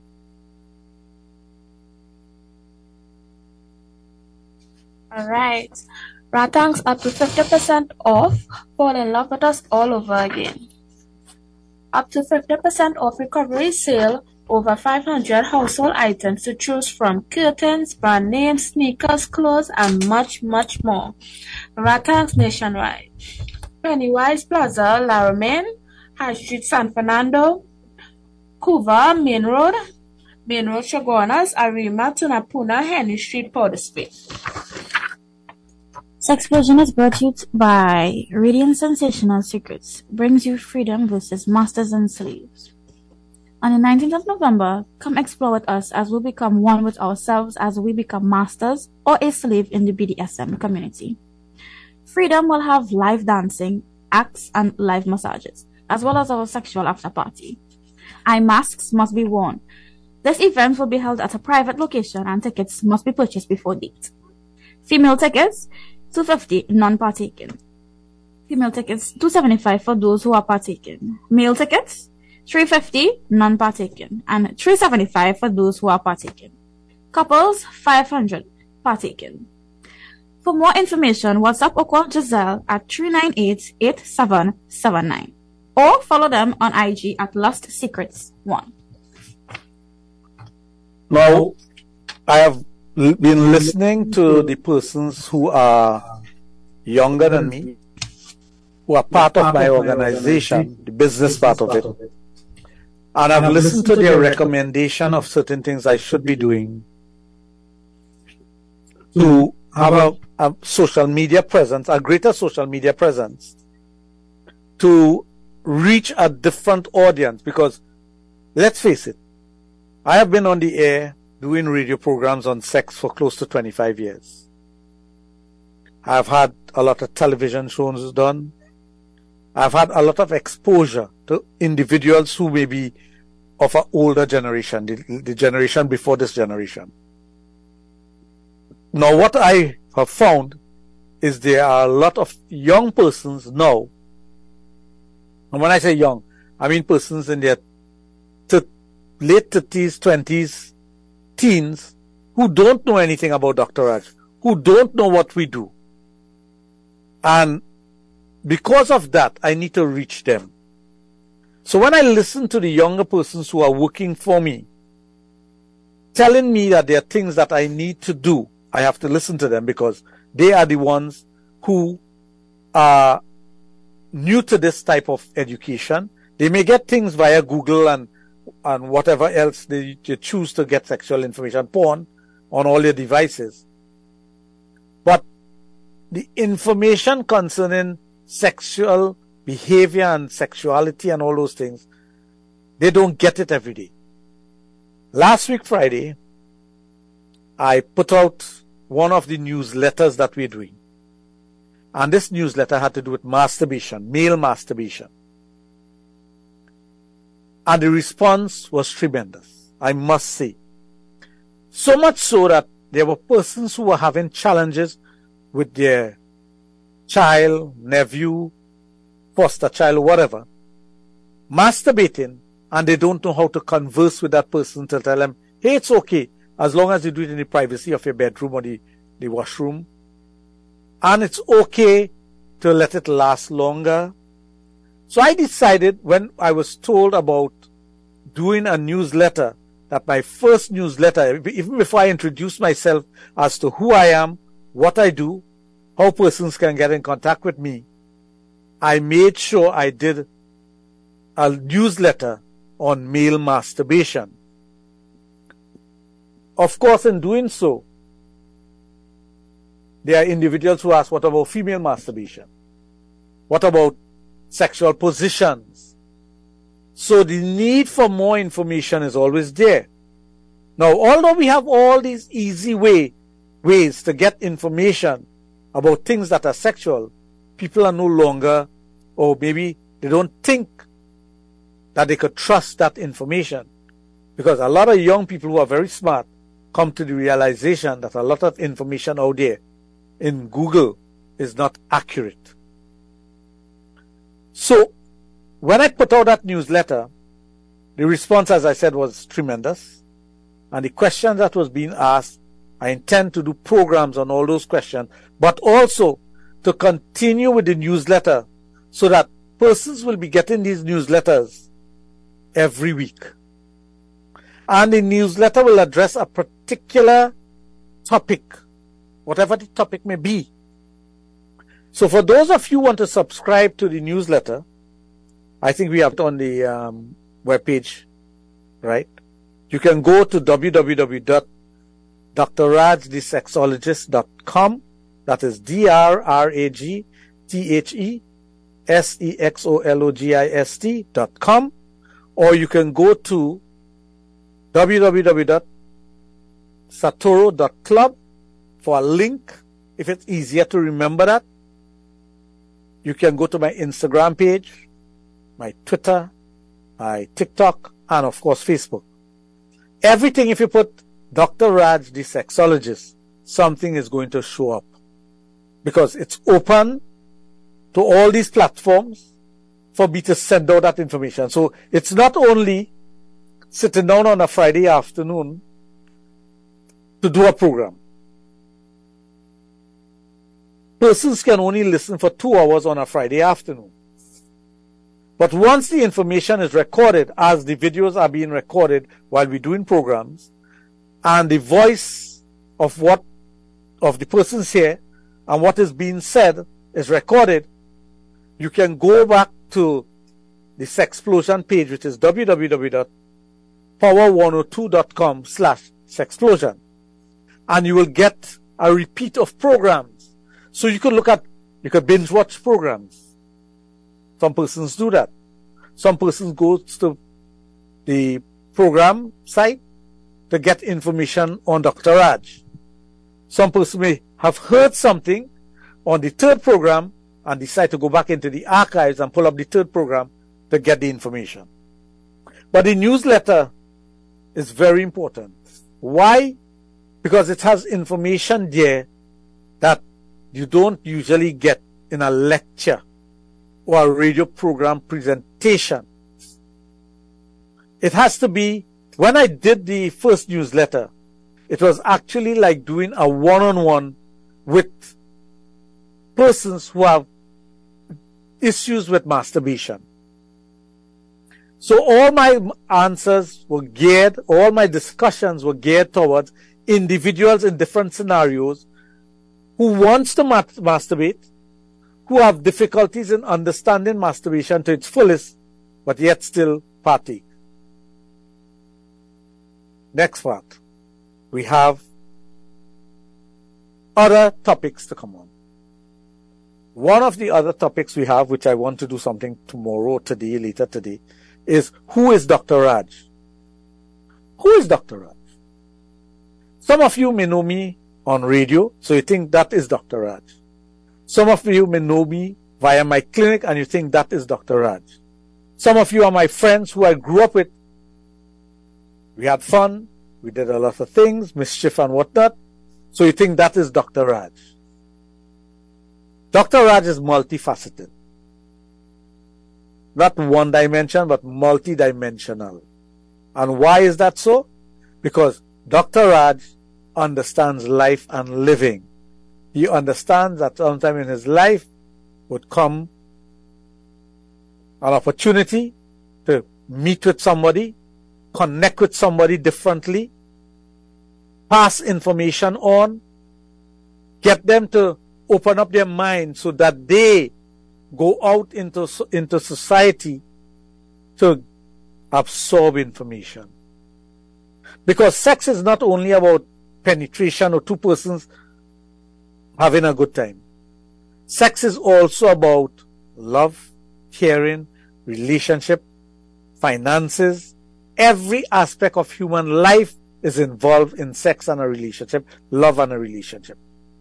All right. Ratangs up to fifty percent off. Fall in love with us all over again. Up to fifty percent off recovery sale. Over five hundred household items to choose from. Curtains, brand names, sneakers, clothes, and much, much more. Ratangs nationwide. Pennywise Plaza, Laramie, High Street, San Fernando, Couva, Main Road, Main Road, Chaguanas, Arima, Tunapuna, Henry Street, Port of Spain. Sexplosion is brought to you by Radiant Sensational Secrets. Brings you freedom versus masters and slaves. On the nineteenth of November, come explore with us as we become one with ourselves as we become masters or a slave in the B D S M community. Freedom will have live dancing, acts, and live massages. as well as our sexual after party. Eye masks must be worn. This event will be held at a private location and tickets must be purchased before date. Female tickets, two hundred fifty dollars non-partaking. Female tickets, two hundred seventy-five dollars for those who are partaking. Male tickets, three hundred fifty dollars non-partaking and three hundred seventy-five dollars for those who are partaking. Couples, five hundred dollars partaking. For more information, WhatsApp Okwa Giselle at three nine eight, eight seven seven nine or follow them on I G at Lost Secrets one. Now, I have l- been listening to the persons who are younger than me, who are part of my organization, the business part of it, and I've listened to their recommendation of certain things I should be doing to have a, a social media presence, a greater social media presence, to reach a different audience. Because let's face it, I have been on the air doing radio programs on sex for close to twenty-five years. I've had a lot of television shows done. I've had a lot of exposure to individuals who may be of an older generation, the, the generation before this generation. Now, what I have found is there are a lot of young persons now, and when I say young, I mean persons in their th- late thirties, twenties, teens, who don't know anything about Doctor Raj, who don't know what we do. And because of that, I need to reach them. So when I listen to the younger persons who are working for me, telling me that there are things that I need to do, I have to listen to them because they are the ones who are new to this type of education. They may get things via Google and, and whatever else they, they choose to get sexual information, porn, on all their devices. But the information concerning sexual behavior and sexuality and all those things, they don't get it every day. Last week, Friday, I put out one of the newsletters that we're doing. And this newsletter had to do with masturbation, male masturbation. And the response was tremendous, I must say. So much so that there were persons who were having challenges with their child, nephew, foster child, whatever, masturbating, and they don't know how to converse with that person to tell them, hey, it's okay, as long as you do it in the privacy of your bedroom or the, the washroom. And it's okay to let it last longer. So I decided, when I was told about doing a newsletter, that my first newsletter, even before I introduce myself as to who I am, what I do, how persons can get in contact with me, I made sure I did a newsletter on male masturbation. Of course, in doing so, there are individuals who ask, what about female masturbation? What about sexual positions? So the need for more information is always there. Now, although we have all these easy way, ways to get information about things that are sexual, people are no longer, or maybe they don't think that they could trust that information. Because a lot of young people who are very smart come to the realization that a lot of information out there in Google is not accurate. So, when I put out that newsletter, the response, as I said, was tremendous. And the questions that was being asked, I intend to do programs on all those questions, but also to continue with the newsletter so that persons will be getting these newsletters every week. And the newsletter will address a particular topic, whatever the topic may be. So for those of you who want to subscribe to the newsletter, I think we have it on the um, webpage, right? You can go to w w w dot d r raj the sexologist dot com. That is D R R A G T H E S E X O L O G I S T dot com. Or you can go to w w w dot satoro dot club for a link. If it's easier to remember that, you can go to my Instagram page, my Twitter, my TikTok, and of course Facebook. Everything, if you put Doctor Raj, the sexologist, something is going to show up. Because it's open to all these platforms for me to send out that information. So it's not only sitting down on a Friday afternoon to do a program. Persons can only listen for two hours on a Friday afternoon. But once the information is recorded, as the videos are being recorded while we're doing programs, and the voice of what of the persons here and what is being said is recorded, you can go back to the Sexplosion page, which is w w w dot power one oh two dot com slash sexplosion, and you will get a repeat of programs. So you could look at, you could binge watch programs. Some persons do that. Some persons go to the program site to get information on Doctor Raj. Some persons may have heard something on the third program and decide to go back into the archives and pull up the third program to get the information. But the newsletter is very important. Why? Because it has information there that you don't usually get in a lecture or a radio program presentation. It has to be, when I did the first newsletter, it was actually like doing a one-on-one with persons who have issues with masturbation. So all my answers were geared, all my discussions were geared towards individuals in different scenarios who wants to mat- masturbate, who have difficulties in understanding masturbation to its fullest, but yet still partake. Next part. We have other topics to come on. One of the other topics we have, which I want to do something tomorrow, today, later today, is who is Doctor Raj? Who is Doctor Raj? Some of you may know me on radio, so you think that is Doctor Raj. Some of you may know me via my clinic and you think that is Doctor Raj. Some of you are my friends who I grew up with. We had fun, we did a lot of things, mischief and whatnot, so you think that is Doctor Raj. Doctor Raj is multifaceted. Not one dimension, but multidimensional. And why is that so? Because Doctor Raj understands life and living. He understands that sometime in his life would come an opportunity to meet with somebody, connect with somebody differently, pass information on, get them to open up their mind so that they go out into, into society to absorb information. Because sex is not only about penetration or two persons having a good time. Sex is also about love, caring, relationship, finances. Every aspect of human life is involved in sex and a relationship, love and a relationship.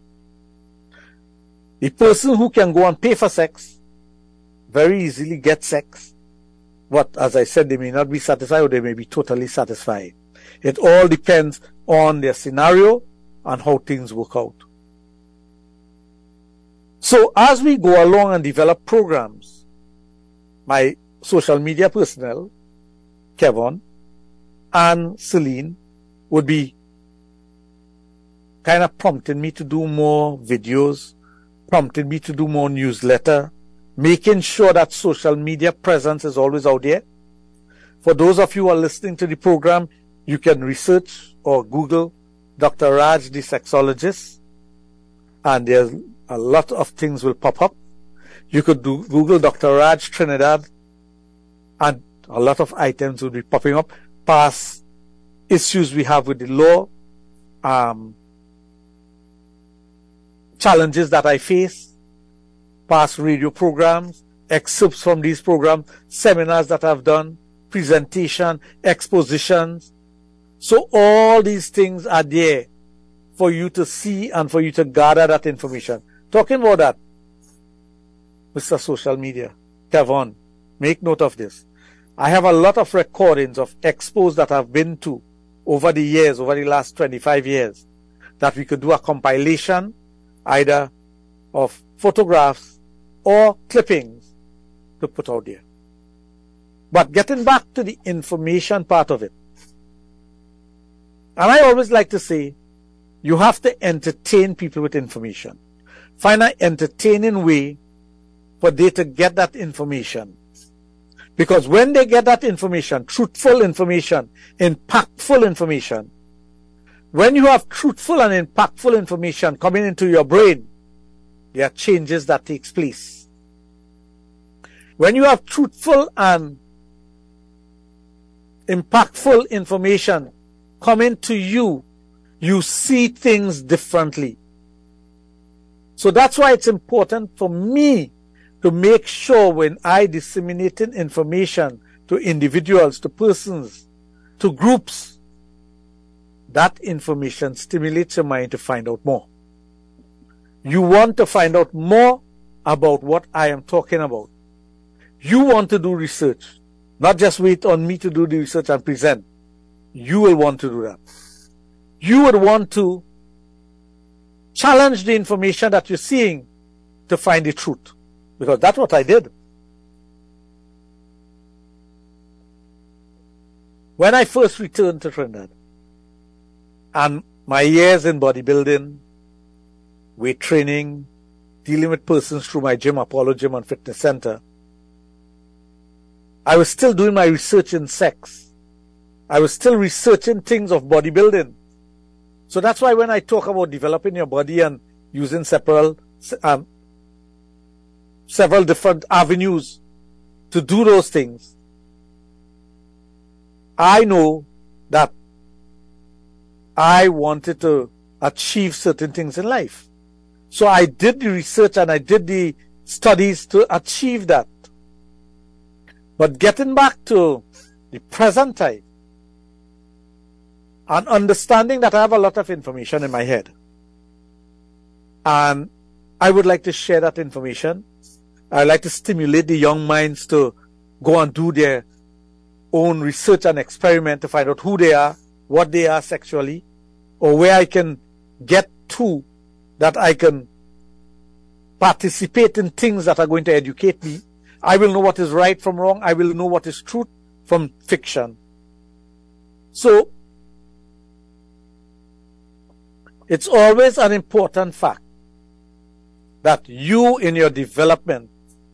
The person who can go and pay for sex very easily gets sex. But as I said, they may not be satisfied or they may be totally satisfied. It all depends on their scenario and how things work out. So as we go along and develop programs, my social media personnel, Kevin and Celine, would be kind of prompting me to do more videos, prompting me to do more newsletter, making sure that social media presence is always out there. For those of you who are listening to the program, you can research or Google Doctor Raj, the sexologist, and there's a lot of things will pop up. You could do Google Doctor Raj Trinidad, and a lot of items will be popping up. Past issues we have with the law, um, challenges that I face, past radio programs, excerpts from these programs, seminars that I've done, presentation, expositions. So all these things are there for you to see and for you to gather that information. Talking about that, Mister Social Media, Kevin, make note of this. I have a lot of recordings of expos that I've been to over the years, over the last twenty-five years, that we could do a compilation either of photographs or clippings to put out there. But getting back to the information part of it, and I always like to say, you have to entertain people with information. Find an entertaining way for they to get that information. Because when they get that information, truthful information, impactful information, when you have truthful and impactful information coming into your brain, there are changes that takes place. When you have truthful and impactful information coming to you, you see things differently. So that's why it's important for me to make sure when I disseminate information to individuals, to persons, to groups, that information stimulates your mind to find out more. You want to find out more about what I am talking about. You want to do research, not just wait on me to do the research and present. You will want to do that. You would want to challenge the information that you're seeing to find the truth. Because that's what I did. When I first returned to Trinidad, and my years in bodybuilding, weight training, dealing with persons through my gym, Apollo Gym and Fitness Center, I was still doing my research in sex. I was still researching things of bodybuilding. So that's why when I talk about developing your body and using several, um, several different avenues to do those things, I know that I wanted to achieve certain things in life. So I did the research and I did the studies to achieve that. But getting back to the present time and understanding that I have a lot of information in my head, and I would like to share that information. I like to stimulate the young minds to go and do their own research and experiment to find out who they are, what they are sexually, or where I can get to that I can participate in things that are going to educate me. I will know what is right from wrong. I will know what is truth from fiction. So, it's always an important fact that you in your development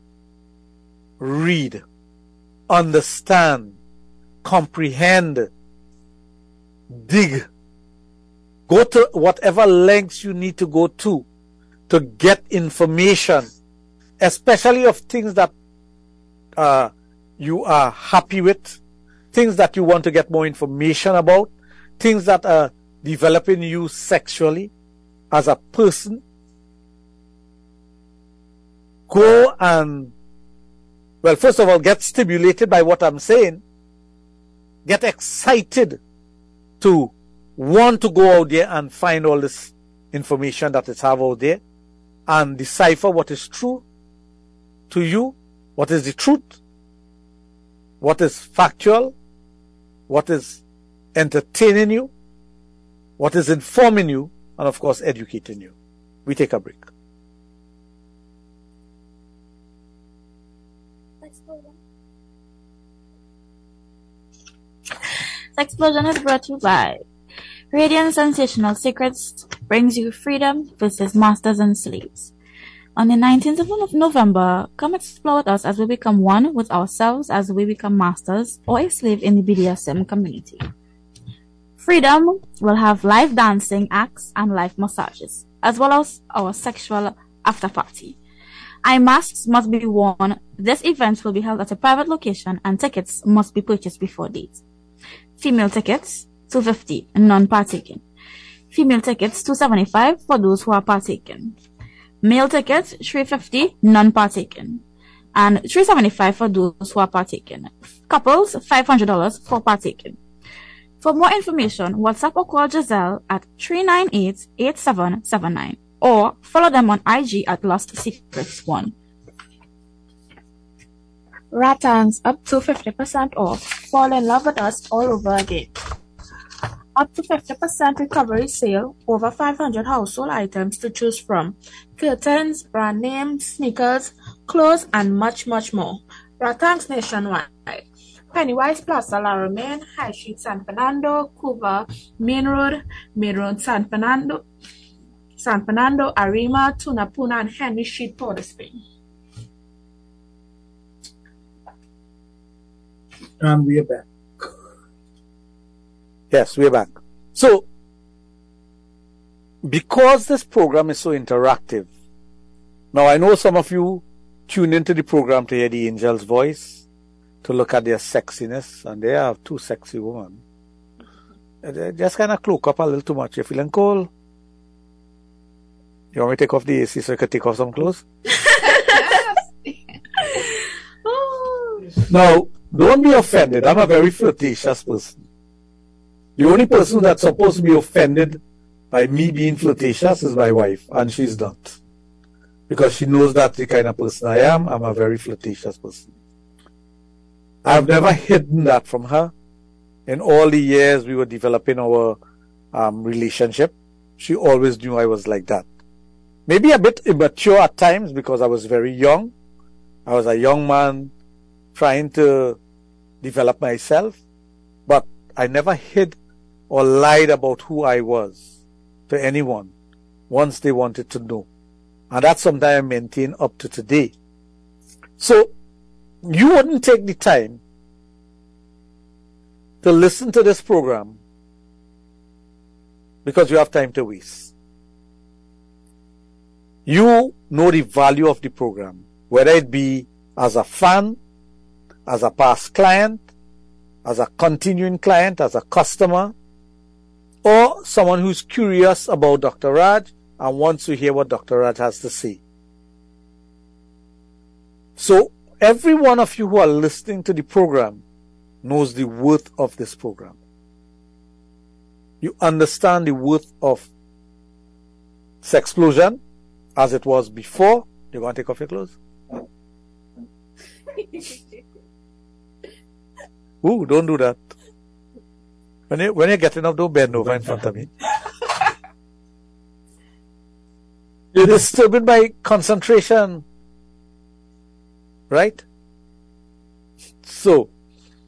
read, understand, comprehend, dig, go to whatever lengths you need to go to to get information, especially of things that uh, you are happy with, things that you want to get more information about, things that are developing you sexually as a person. Go and, well, first of all, get stimulated by what I'm saying. Get excited to want to go out there and find all this information that is have out there and decipher what is true to you, what is the truth, what is factual, what is entertaining you, what is informing you, and of course educating you. We take a break. Sexplosion is brought to you by Radiant Sensational Secrets brings you freedom versus masters and slaves. On the nineteenth of November, come explore with us as we become one with ourselves as we become masters or a slave in the B D S M community. Freedom will have live dancing acts and live massages, as well as our sexual after party. Eye masks must be worn. This event will be held at a private location and tickets must be purchased before date. Female tickets, two hundred fifty dollars, non-partaking. Female tickets, two hundred seventy-five dollars for those who are partaking. Male tickets, three hundred fifty dollars, non-partaking. And three hundred seventy-five dollars for those who are partaking. Couples, five hundred dollars for partaking. For more information, WhatsApp or call Giselle at three nine eight, eight seven seven nine or follow them on I G at Lost Secrets one. Ratangs up to fifty percent off. Fall in love with us all over again. Up to fifty percent recovery sale, over five hundred household items to choose from. Curtains, brand names, sneakers, clothes, and much, much more. Ratangs nationwide. Pennywise Plaza, La Romaine, High Street, San Fernando, Cuba, Main Road, Main Road, San Fernando, San Fernando, Arima, Tunapuna, and Henry Street, Port of Spain. And we are back. Yes, we are back. So, because this program is so interactive, now I know some of you tune into the program to hear the angel's voice, to look at their sexiness, and they have two sexy women. They just kind of cloak up a little too much. You're feeling cold? You want me to take off the A C so you can take off some clothes? Now, don't be offended. I'm a very flirtatious person. The only person that's supposed to be offended by me being flirtatious is my wife, and she's not. Because she knows that's the kind of person I am. I'm a very flirtatious person. I've never hidden that from her. In all the years we were developing our um, relationship, she always knew I was like that. Maybe a bit immature at times because I was very young. I was a young man trying to develop myself, but I never hid or lied about who I was to anyone once they wanted to know. And that's something I maintain up to today. So, you wouldn't take the time to listen to this program because you have time to waste. You know the value of the program, whether it be as a fan, as a past client, as a continuing client, as a customer, or someone who's curious about Doctor Raj and wants to hear what Doctor Raj has to say. So, every one of you who are listening to the program knows the worth of this program. You understand the worth of Sexplosion as it was before. You want to take off your clothes? Ooh, don't do that. When, you, when you're getting up, don't bend over in front of me. You're disturbing my concentration. Right? So,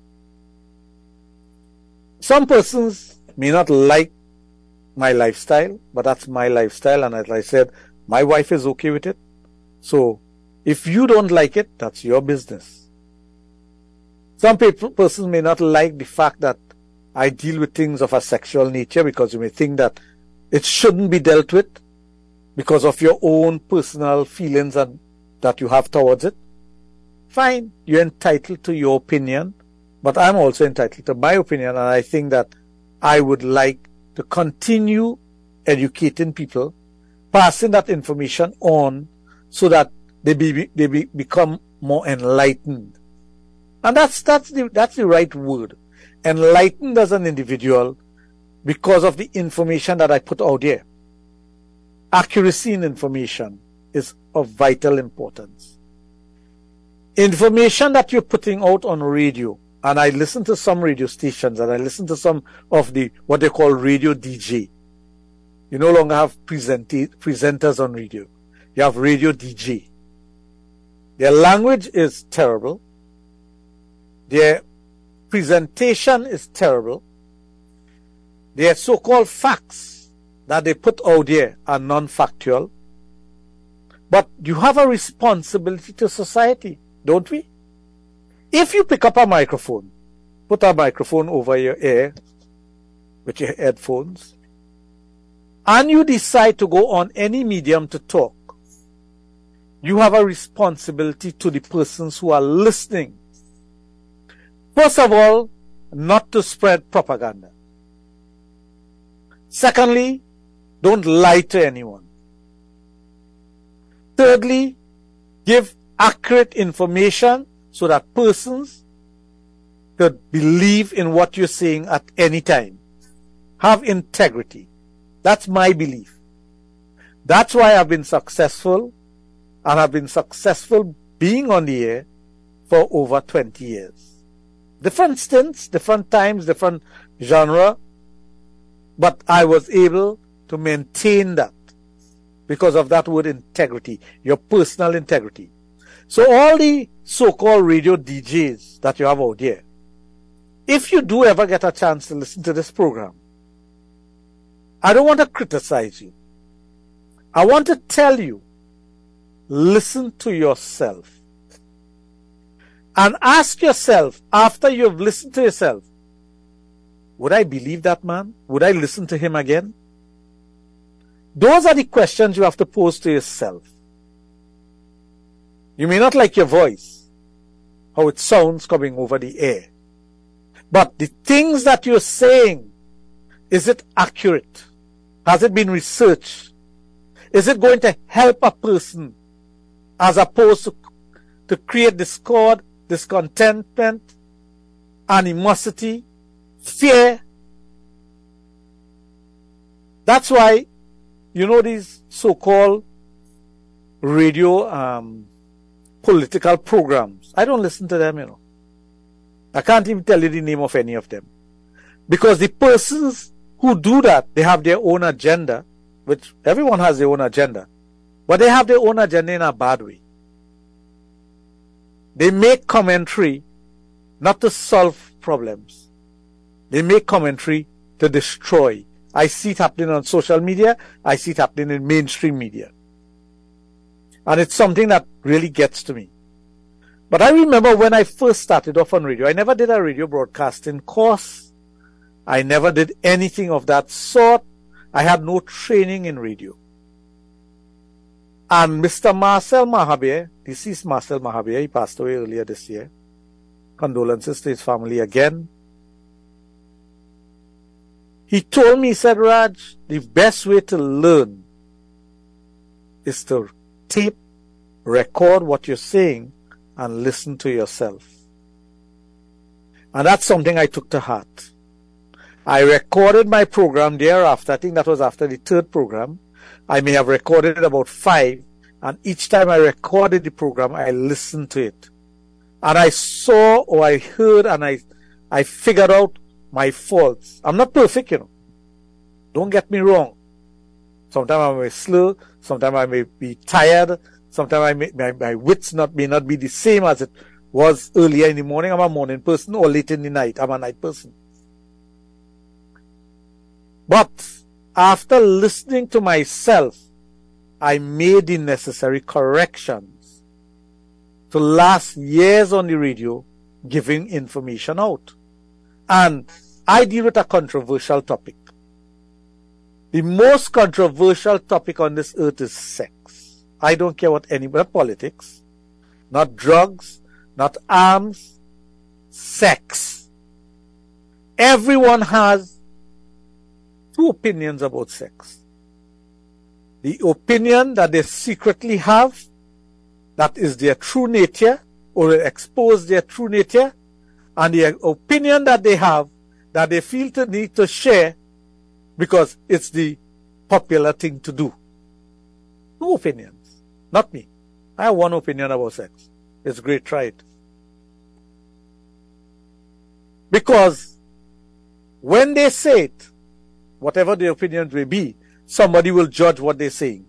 some persons may not like my lifestyle, but that's my lifestyle, and as I said, my wife is okay with it. So, if you don't like it, that's your business. Some people, persons may not like the fact that I deal with things of a sexual nature because you may think that it shouldn't be dealt with because of your own personal feelings and that you have towards it. Fine, you're entitled to your opinion, but I'm also entitled to my opinion, and I think that I would like to continue educating people, passing that information on so that they be, they be, become more enlightened. And that's, that's the, that's the right word. Enlightened as an individual because of the information that I put out there. Accuracy in information is of vital importance. Information that you're putting out on radio, and I listen to some radio stations and I listen to some of the, what they call radio D J. You no longer have presenti- presenters on radio. You have radio D J. Their language is terrible. Their presentation is terrible. Their so-called facts that they put out there are non-factual. But you have a responsibility to society, don't we? If you pick up a microphone, put a microphone over your ear with your headphones, and you decide to go on any medium to talk, you have a responsibility to the persons who are listening. First of all, not to spread propaganda. Secondly, don't lie to anyone. Thirdly, give accurate information so that persons could believe in what you're saying at any time. Have integrity. That's my belief. That's why I've been successful, and I've been successful being on the air for over twenty years. Different stints, different times, different genre, but I was able to maintain that because of that word integrity, your personal integrity. So all the so-called radio D Js that you have out there, if you do ever get a chance to listen to this program, I don't want to criticize you. I want to tell you, listen to yourself. And ask yourself, after you've listened to yourself, would I believe that man? Would I listen to him again? Those are the questions you have to pose to yourself. You may not like your voice, how it sounds coming over the air. But the things that you're saying, is it accurate? Has it been researched? Is it going to help a person as opposed to, to create discord, discontentment, animosity, fear? That's why, you know, these so-called radio um, political programs, I don't listen to them, you know. I can't even tell you the name of any of them. Because the persons who do that, they have their own agenda, which everyone has their own agenda, but they have their own agenda in a bad way. They make commentary not to solve problems. They make commentary to destroy. I see it happening on social media. I see it happening in mainstream media. And it's something that really gets to me. But I remember when I first started off on radio, I never did a radio broadcasting course. I never did anything of that sort. I had no training in radio. And Mister Marcel Mahabir, deceased Marcel Mahabir, he passed away earlier this year. Condolences to his family again. He told me, he said, Raj, the best way to learn is to tape, record what you're saying, and listen to yourself. And that's something I took to heart. I recorded my program thereafter. I think that was after the third program. I may have recorded about five, and each time I recorded the program, I listened to it. And I saw or I heard and I, I figured out my faults. I'm not perfect, you know. Don't get me wrong. Sometimes I may slur, sometimes I may be tired, sometimes I may, my, my wits not, may not be the same as it was earlier in the morning. I'm a morning person, or late in the night. I'm a night person. But after listening to myself, I made the necessary corrections to last years on the radio giving information out. And I deal with a controversial topic. The most controversial topic on this earth is sex. I don't care what anybody, not politics, not drugs, not arms, sex. Everyone has two opinions about sex. The opinion that they secretly have, that is their true nature, or expose their true nature, and the opinion that they have that they feel the need to share because it's the popular thing to do. Two opinions, not me. I have one opinion about sex. It's great, try it. Because when they say it, whatever the opinion may be, somebody will judge what they're saying.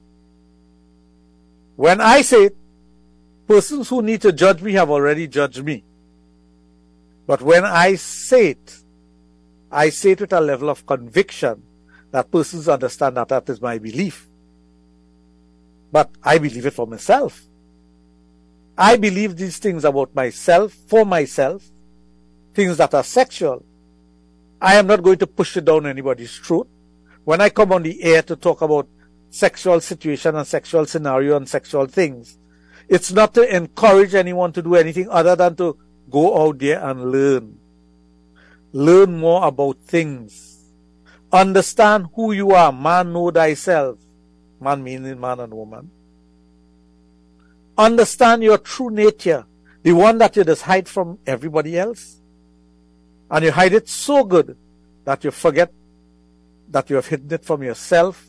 When I say it, persons who need to judge me have already judged me. But when I say it, I say it with a level of conviction that persons understand that that is my belief. But I believe it for myself. I believe these things about myself, for myself, things that are sexual. I am not going to push it down anybody's throat. When I come on the air to talk about sexual situation and sexual scenario and sexual things, it's not to encourage anyone to do anything other than to go out there and learn. Learn more about things. Understand who you are. Man, know thyself. Man meaning man and woman. Understand your true nature. The one that you just hide from everybody else. And you hide it so good that you forget that you have hidden it from yourself.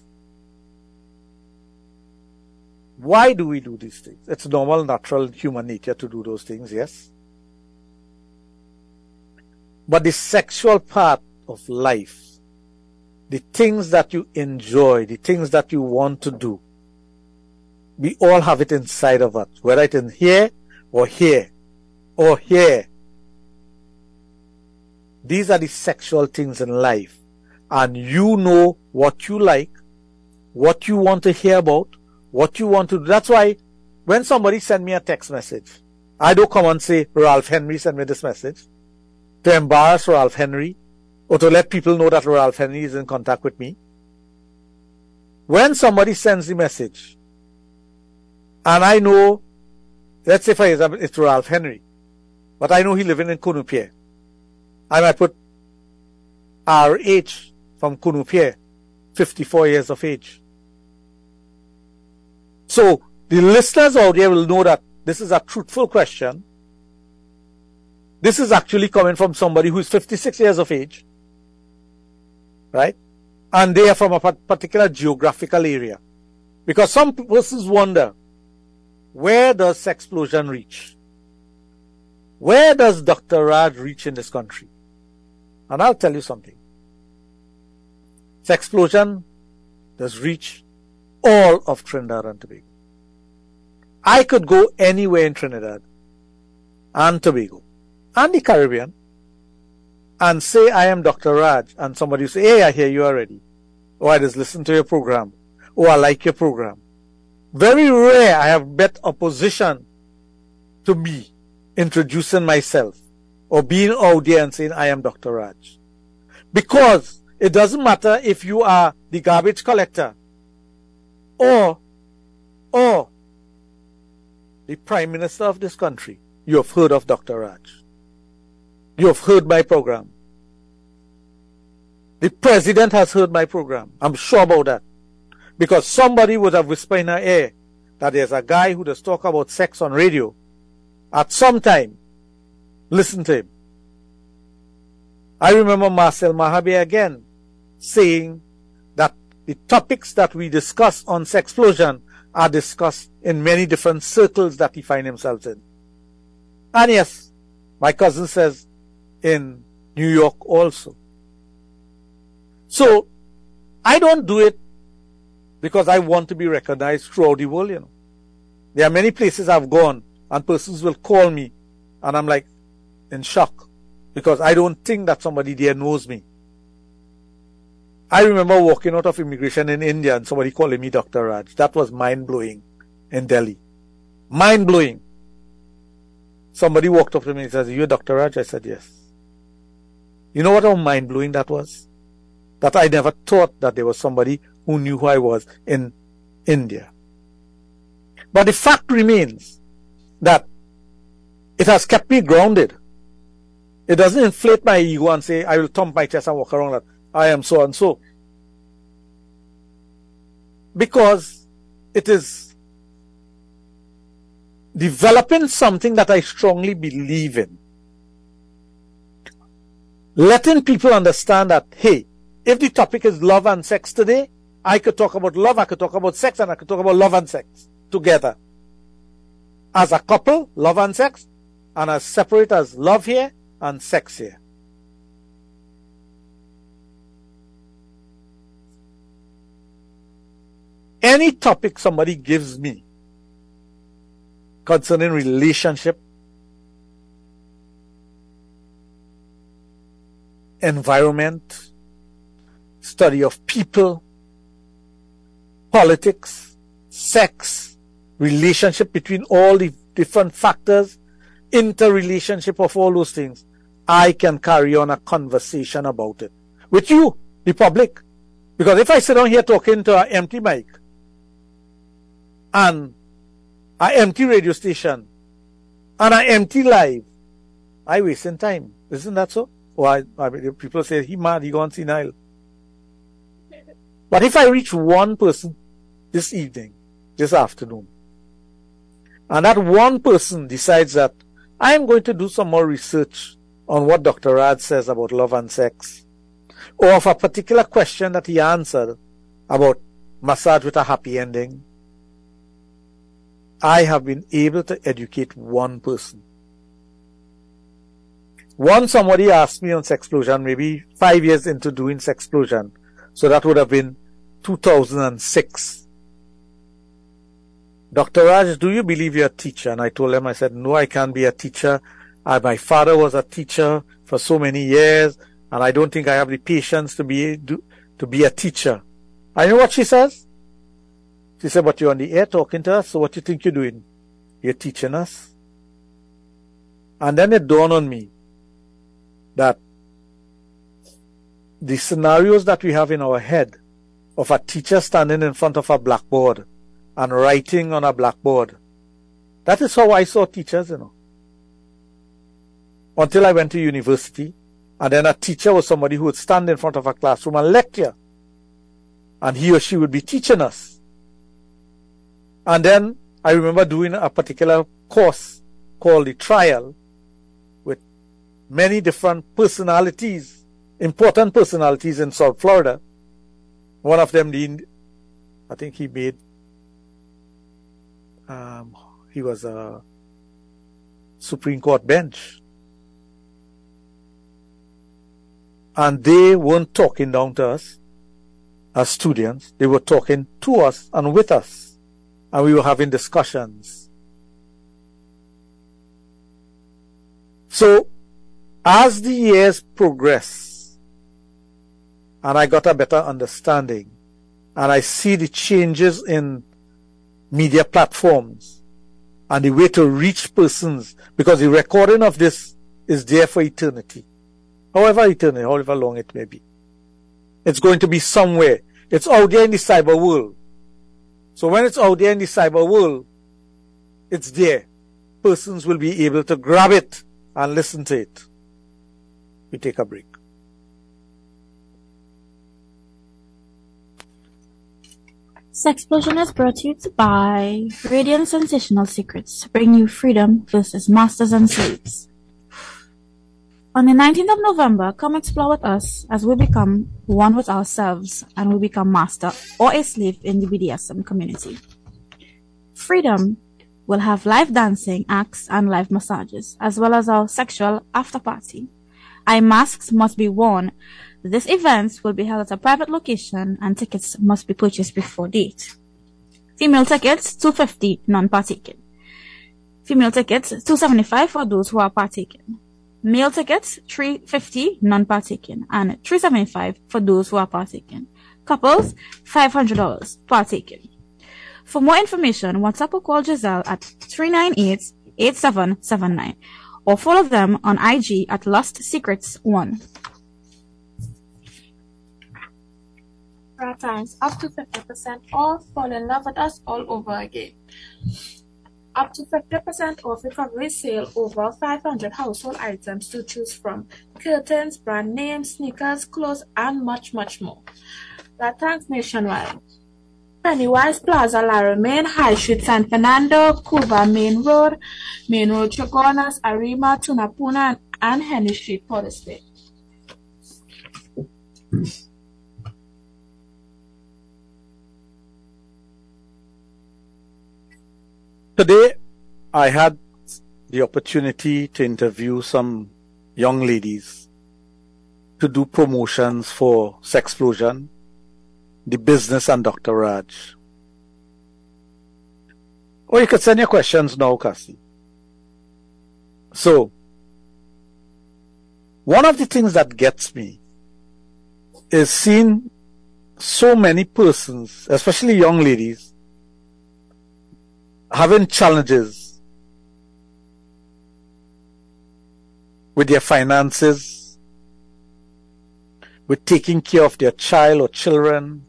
Why do we do these things? It's normal, natural human nature to do those things, yes. But the sexual part of life, the things that you enjoy, the things that you want to do, we all have it inside of us, whether it's in here or here or here. These are the sexual things in life. And you know what you like, what you want to hear about, what you want to do. That's why when somebody send me a text message, I don't come and say, Ralph Henry sent me this message to embarrass Ralph Henry or to let people know that Ralph Henry is in contact with me. When somebody sends the message, and I know, let's say for example, it's Ralph Henry, but I know he living in Kunupia, I might put R H from Kunupia, fifty-four years of age. So the listeners out there will know that this is a truthful question. This is actually coming from somebody who is fifty-six years of age, right? And they are from a particular geographical area. Because some persons wonder, where does Sexplosion reach? Where does Doctor Raj reach in this country? And I'll tell you something. Sexplosion does reach all of Trinidad and Tobago. I could go anywhere in Trinidad and Tobago and the Caribbean and say I am Doctor Raj, and somebody will say, hey, I hear you already. Or I just listen to your program. Or I like your program. Very rare I have met opposition to me introducing myself or being out there and saying I am Doctor Raj. Because it doesn't matter if you are the garbage collector or, or the Prime Minister of this country. You have heard of Doctor Raj. You have heard my program. The President has heard my program. I'm sure about that. Because somebody would have whispered in her ear that there's a guy who does talk about sex on radio. At some time, listen to him. I remember Marcel Mahabe again saying that the topics that we discuss on Sexplosion are discussed in many different circles that he finds himself in. And yes, my cousin says in New York also. So, I don't do it because I want to be recognized throughout the world, you know. There are many places I've gone and persons will call me and I'm like in shock because I don't think that somebody there knows me. I remember walking out of immigration in India and somebody calling me Doctor Raj. That was mind-blowing in Delhi. Mind-blowing. Somebody walked up to me and said, you're Doctor Raj? I said, yes. You know what how mind-blowing that was? That I never thought that there was somebody who knew who I was in India. But the fact remains that it has kept me grounded. It doesn't inflate my ego and say, I will thump my chest and walk around that I am so and so. Because it is developing something that I strongly believe in. Letting people understand that, hey, if the topic is love and sex today, I could talk about love, I could talk about sex, and I could talk about love and sex together. As a couple, love and sex, and as separate as love here and sex here. Any topic somebody gives me concerning relationship, environment, study of people, politics, sex, relationship between all the different factors, interrelationship of all those things, I can carry on a conversation about it with you, the public. Because if I sit down here talking to an empty mic and an empty radio station and an empty live, I wasting time. Isn't that so? Or I, I, people say, he mad, he gone senile. But if I reach one person this evening, this afternoon, and that one person decides that I am going to do some more research on what Doctor Raj says about love and sex, or of a particular question that he answered about massage with a happy ending, I have been able to educate one person. Once somebody asked me on Sexplosion, maybe five years into doing Sexplosion, so that would have been two thousand six. Doctor Raj, do you believe you're a teacher? And I told him, I said, no, I can't be a teacher. I, my father was a teacher for so many years, and I don't think I have the patience to be do, to be a teacher. I know what she says. She said, but you're on the air talking to us, so what do you think you're doing? You're teaching us. And then it dawned on me that the scenarios that we have in our head of a teacher standing in front of a blackboard and writing on a blackboard, that is how I saw teachers, you know. Until I went to university, and then a teacher was somebody who would stand in front of a classroom and lecture, and he or she would be teaching us. And then I remember doing a particular course called the Trial with many different personalities, important personalities in South Florida. One of them, I think he made, um, he was a Supreme Court bench. And they weren't talking down to us as students. They were talking to us and with us. And we were having discussions. So, as the years progress, and I got a better understanding, and I see the changes in media platforms, and the way to reach persons, because the recording of this is there for eternity. However eternity, however long it may be. It's going to be somewhere. It's out there in the cyber world. So when it's out there in the cyber world, it's there. Persons will be able to grab it and listen to it. We take a break. Sexplosion is brought to you by Radiant Sensational Secrets, bring you freedom versus masters and slaves. On the nineteenth of November, come explore with us as we become one with ourselves and we become master or a slave in the B D S M community. Freedom will have live dancing acts and live massages, as well as our sexual after party. Eye masks must be worn. This event will be held at a private location and tickets must be purchased before date. Female tickets, two hundred fifty dollars non-partaking. Female tickets, two hundred seventy-five dollars for those who are partaking. Male tickets, three hundred fifty dollars non-partaking and three hundred seventy-five dollars for those who are partaking. Couples, five hundred dollars partaking. For more information, WhatsApp or call Giselle at three nine eight, eight seven seven nine or follow them on I G at Lost Secrets one. Times up to fifty percent off. Fall in love with us all over again. Up to fifty percent off recovery sale over five hundred household items to choose from. Curtains, brand names, sneakers, clothes, and much, much more. Ratangs nationwide. Pennywise Plaza, Lara Main, High Street, San Fernando, Cuba Main Road, Main Road, Chagonas, Arima, Tunapuna, and Henry Street, Port Estate. Today, I had the opportunity to interview some young ladies to do promotions for Sexplosion, the business, and Doctor Raj. Or you could send your questions now, Cassie. So, one of the things that gets me is seeing so many persons, especially young ladies, having challenges with their finances, with taking care of their child or children,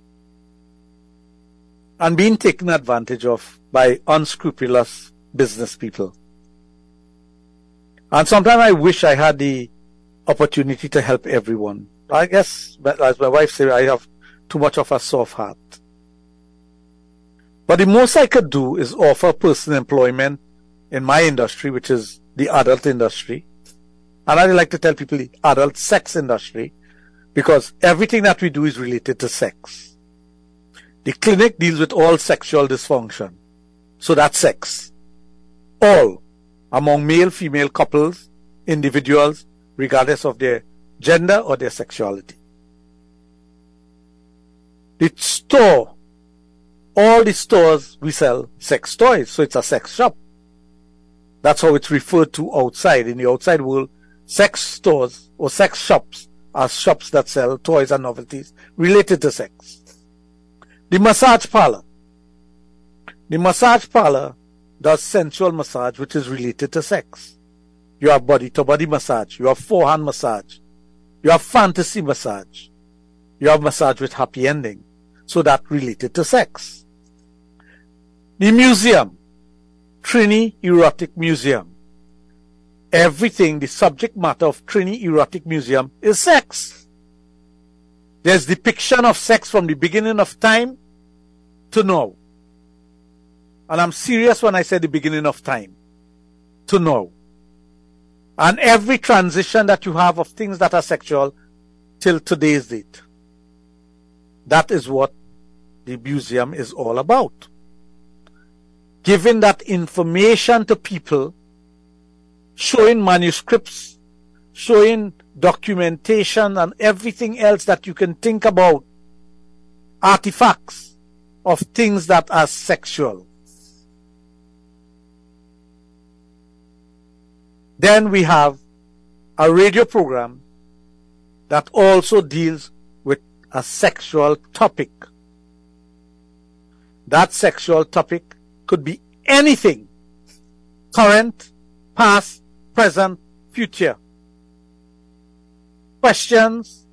and being taken advantage of by unscrupulous business people. And sometimes I wish I had the opportunity to help everyone. I guess, as my wife said, I have too much of a soft heart. But the most I could do is offer person employment in my industry, which is the adult industry. And I like to tell people the adult sex industry, because everything that we do is related to sex. The clinic deals with all sexual dysfunction. So that's sex. All among male-female couples individuals regardless of their gender or their sexuality. The store, all the stores we sell sex toys, so it's a sex shop. That's how it's referred to outside. In the outside world, sex stores or sex shops are shops that sell toys and novelties related to sex. The massage parlor. The massage parlor does sensual massage, which is related to sex. You have body-to-body massage. You have forehand massage. You have fantasy massage. You have massage with happy ending. So that related to sex. The museum. Trini Erotic Museum. Everything, the subject matter of Trini Erotic Museum is sex. There's depiction of sex from the beginning of time to now. And I'm serious when I say the beginning of time to now. And every transition that you have of things that are sexual till today's date. That is what the museum is all about. Giving that information to people, showing manuscripts, showing documentation and everything else that you can think about, artifacts of things that are sexual. Then we have a radio program that also deals with a sexual topic. That sexual topic could be anything, current, past, present, future. Questions,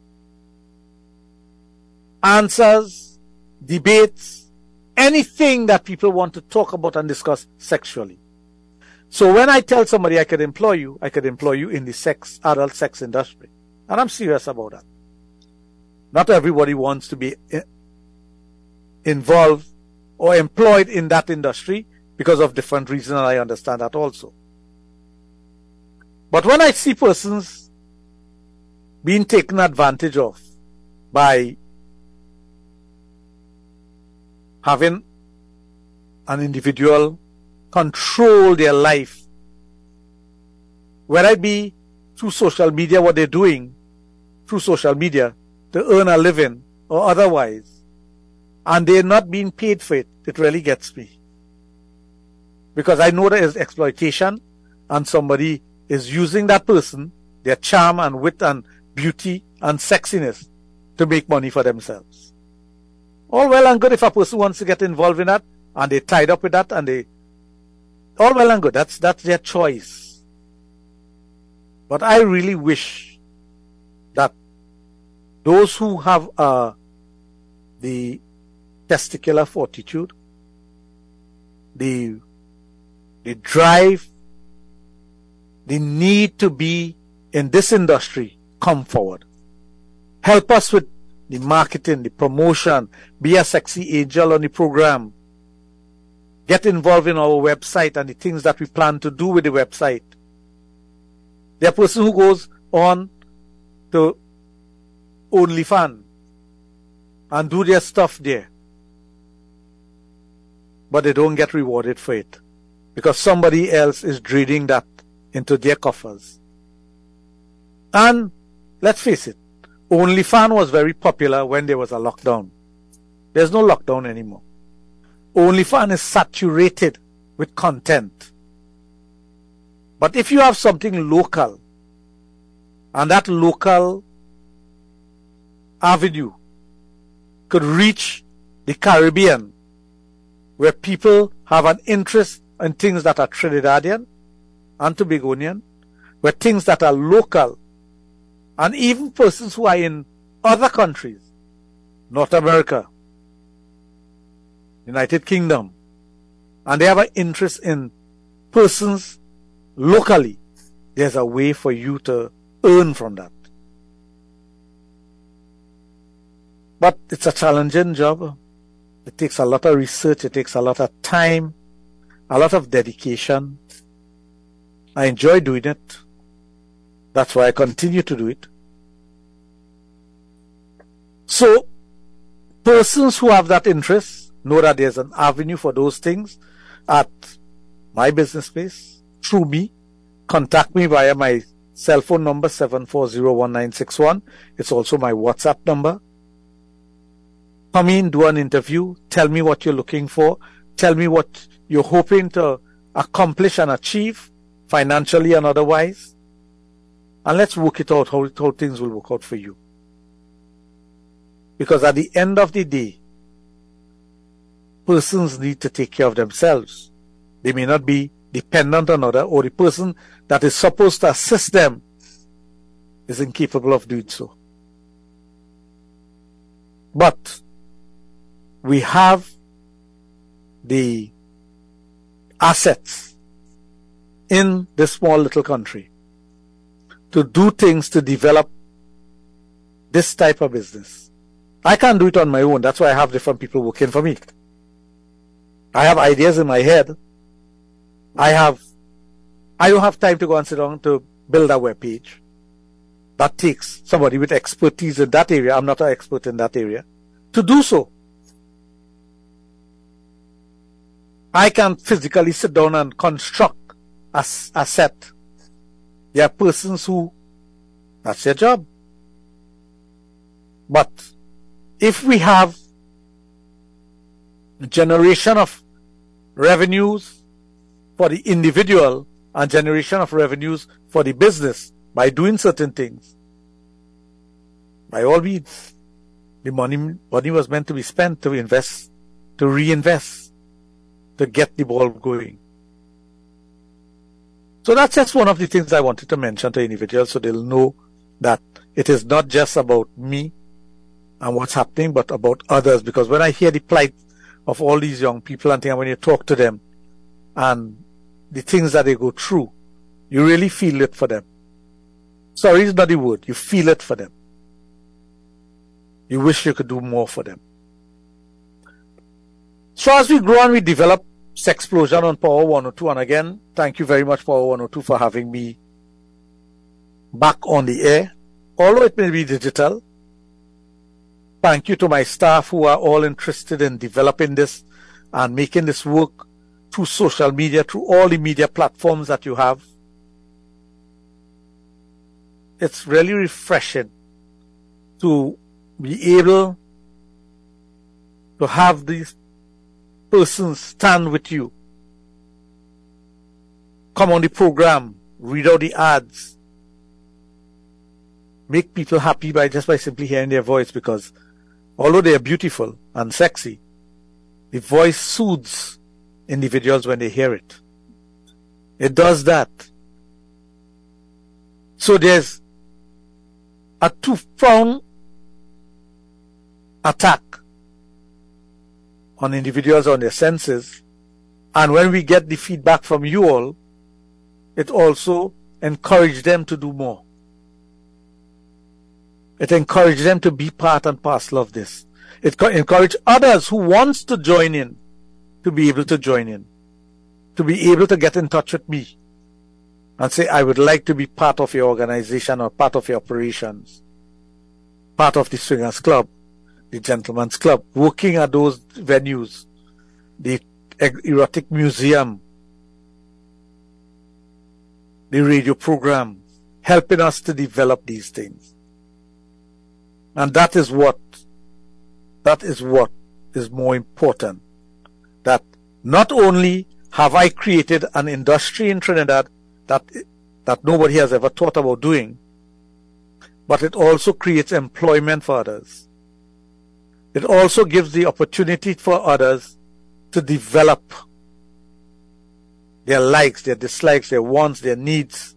answers, debates, anything that people want to talk about and discuss sexually. So when I tell somebody I could employ you, I could employ you in the sex, adult sex industry. And I'm serious about that. Not everybody wants to be involved or employed in that industry because of different reasons, and I understand that also. But when I see persons being taken advantage of by having an individual control their life, whether it be through social media, what they're doing through social media to earn a living or otherwise, and they're not being paid for it, it really gets me. Because I know there is exploitation and somebody is using that person, their charm and wit and beauty and sexiness to make money for themselves. All well and good if a person wants to get involved in that and they're tied up with that and they all well and good. That's, that's their choice. But I really wish that those who have uh, the testicular fortitude, the, the drive, the need to be in this industry, come forward. Help us with the marketing, the promotion, be a sexy angel on the program. Get involved in our website and the things that we plan to do with the website. There are person who goes on to OnlyFans and do their stuff there. But they don't get rewarded for it because somebody else is draining that into their coffers. And let's face it, OnlyFans was very popular when there was a lockdown. There's no lockdown anymore. OnlyFans is saturated with content. But if you have something local, and that local avenue could reach the Caribbean, where people have an interest in things that are Trinidadian and Tobagonian, where things that are local, and even persons who are in other countries, North America, United Kingdom, and they have an interest in persons locally, there's a way for you to earn from that. But it's a challenging job. It takes a lot of research, it takes a lot of time, a lot of dedication. I enjoy doing it. That's why I continue to do it. So, persons who have that interest know that there's an avenue for those things at my business space, through me, contact me via my cell phone number seven four zero one nine six one. It's also my WhatsApp number. Come in, do an interview, tell me what you're looking for, tell me what you're hoping to accomplish and achieve, financially and otherwise, and let's work it out, how, how things will work out for you. Because at the end of the day, persons need to take care of themselves. They may not be dependent on another, or the person that is supposed to assist them is incapable of doing so. But we have the assets in this small little country to do things to develop this type of business. I can't do it on my own. That's why I have different people working for me. I have ideas in my head. I have, I don't have time to go and sit down to build a web page. That takes somebody with expertise in that area. I'm not an expert in that area to do so. I can physically sit down and construct a, a set. There are persons who, that's their job. But if we have a generation of revenues for the individual and generation of revenues for the business by doing certain things, by all means, the money, money was meant to be spent to invest, to reinvest, to get the ball going. So that's just one of the things I wanted to mention to individuals so they'll know that it is not just about me and what's happening, but about others. Because when I hear the plight of all these young people and things, when you talk to them and the things that they go through, you really feel it for them. Sorry is not the word. You feel it for them. You wish you could do more for them. So as we grow and we develop Sexplosion on Power one oh two, and again, thank you very much, Power one oh two, for having me back on the air, although it may be digital. Thank you to my staff who are all interested in developing this and making this work through social media, through all the media platforms that you have. It's really refreshing to be able to have these persons stand with you, come on the program, read out the ads, make people happy by just by simply hearing their voice, because although they are beautiful and sexy, the voice soothes individuals when they hear it. It does that. So there's a two-pronged attack on individuals, on their senses, and when we get the feedback from you all, it also encourages them to do more. It encourages them to be part and parcel of this. It encourages others who wants to join in to be able to join in, to be able to get in touch with me and say, I would like to be part of your organization or part of your operations, part of the Swingers Club, the Gentleman's Club, working at those venues, the erotic museum, the radio program, helping us to develop these things. And that is what, that is what is more important. That not only have I created an industry in Trinidad that, that nobody has ever thought about doing, but it also creates employment for others. It also gives the opportunity for others to develop their likes, their dislikes, their wants, their needs.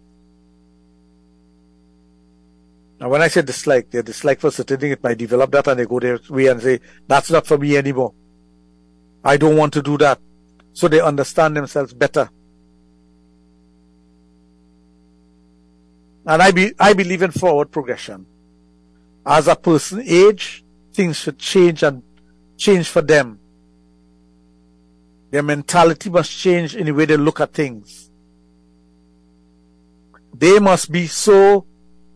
Now, when I say dislike, their dislike for certain things, it might develop that and they go their way and say, that's not for me anymore. I don't want to do that. So they understand themselves better. And I, be, I believe in forward progression. As a person age, things should change and change for them. Their mentality must change in the way they look at things. They must be so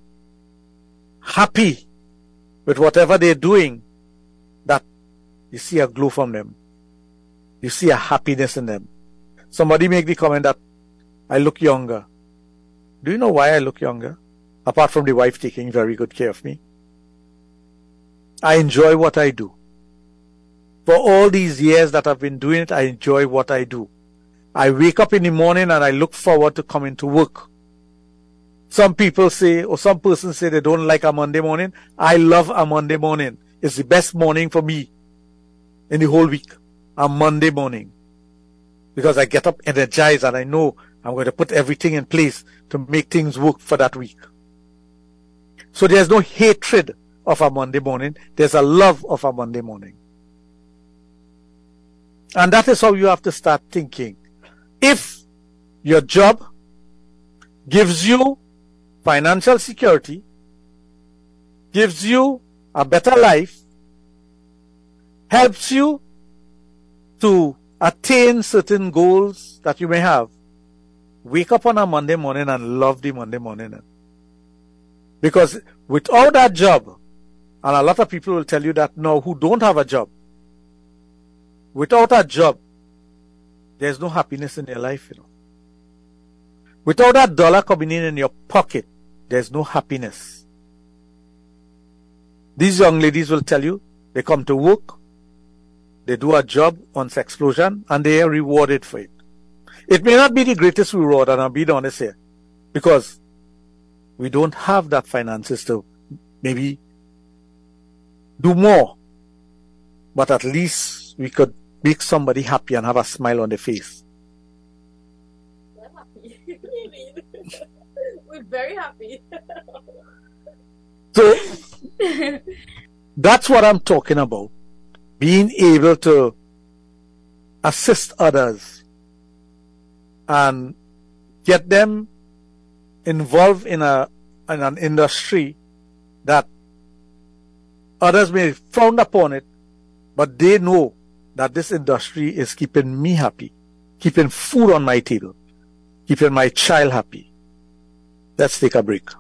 happy with whatever they're doing that you see a glow from them. You see a happiness in them. Somebody make the comment that I look younger. Do you know why I look younger? Apart from the wife taking very good care of me. I enjoy what I do. For all these years that I've been doing it, I enjoy what I do. I wake up in the morning and I look forward to coming to work. Some people say, or some persons say they don't like a Monday morning. I love a Monday morning. It's the best morning for me in the whole week. A Monday morning. Because I get up energized and I know I'm going to put everything in place to make things work for that week. So there's no hatred of a Monday morning. There's a love of a Monday morning. And that is how you have to start thinking. If your job gives you financial security, gives you a better life, helps you to attain certain goals that you may have, wake up on a Monday morning and love the Monday morning. Because without that job, and a lot of people will tell you that now who don't have a job, without a job, there's no happiness in your life, you know. Without that dollar coming in in your pocket, there's no happiness. These young ladies will tell you, they come to work, they do a job on Sexplosion, and they are rewarded for it. It may not be the greatest reward, and I'm being honest here, because we don't have that finances to maybe do more. But at least we could make somebody happy and have a smile on their face. We're happy. We're very happy. So that's what I'm talking about. Being able to assist others and get them involved in a in an industry that others may frown upon it, but they know that this industry is keeping me happy, keeping food on my table, keeping my child happy. Let's take a break.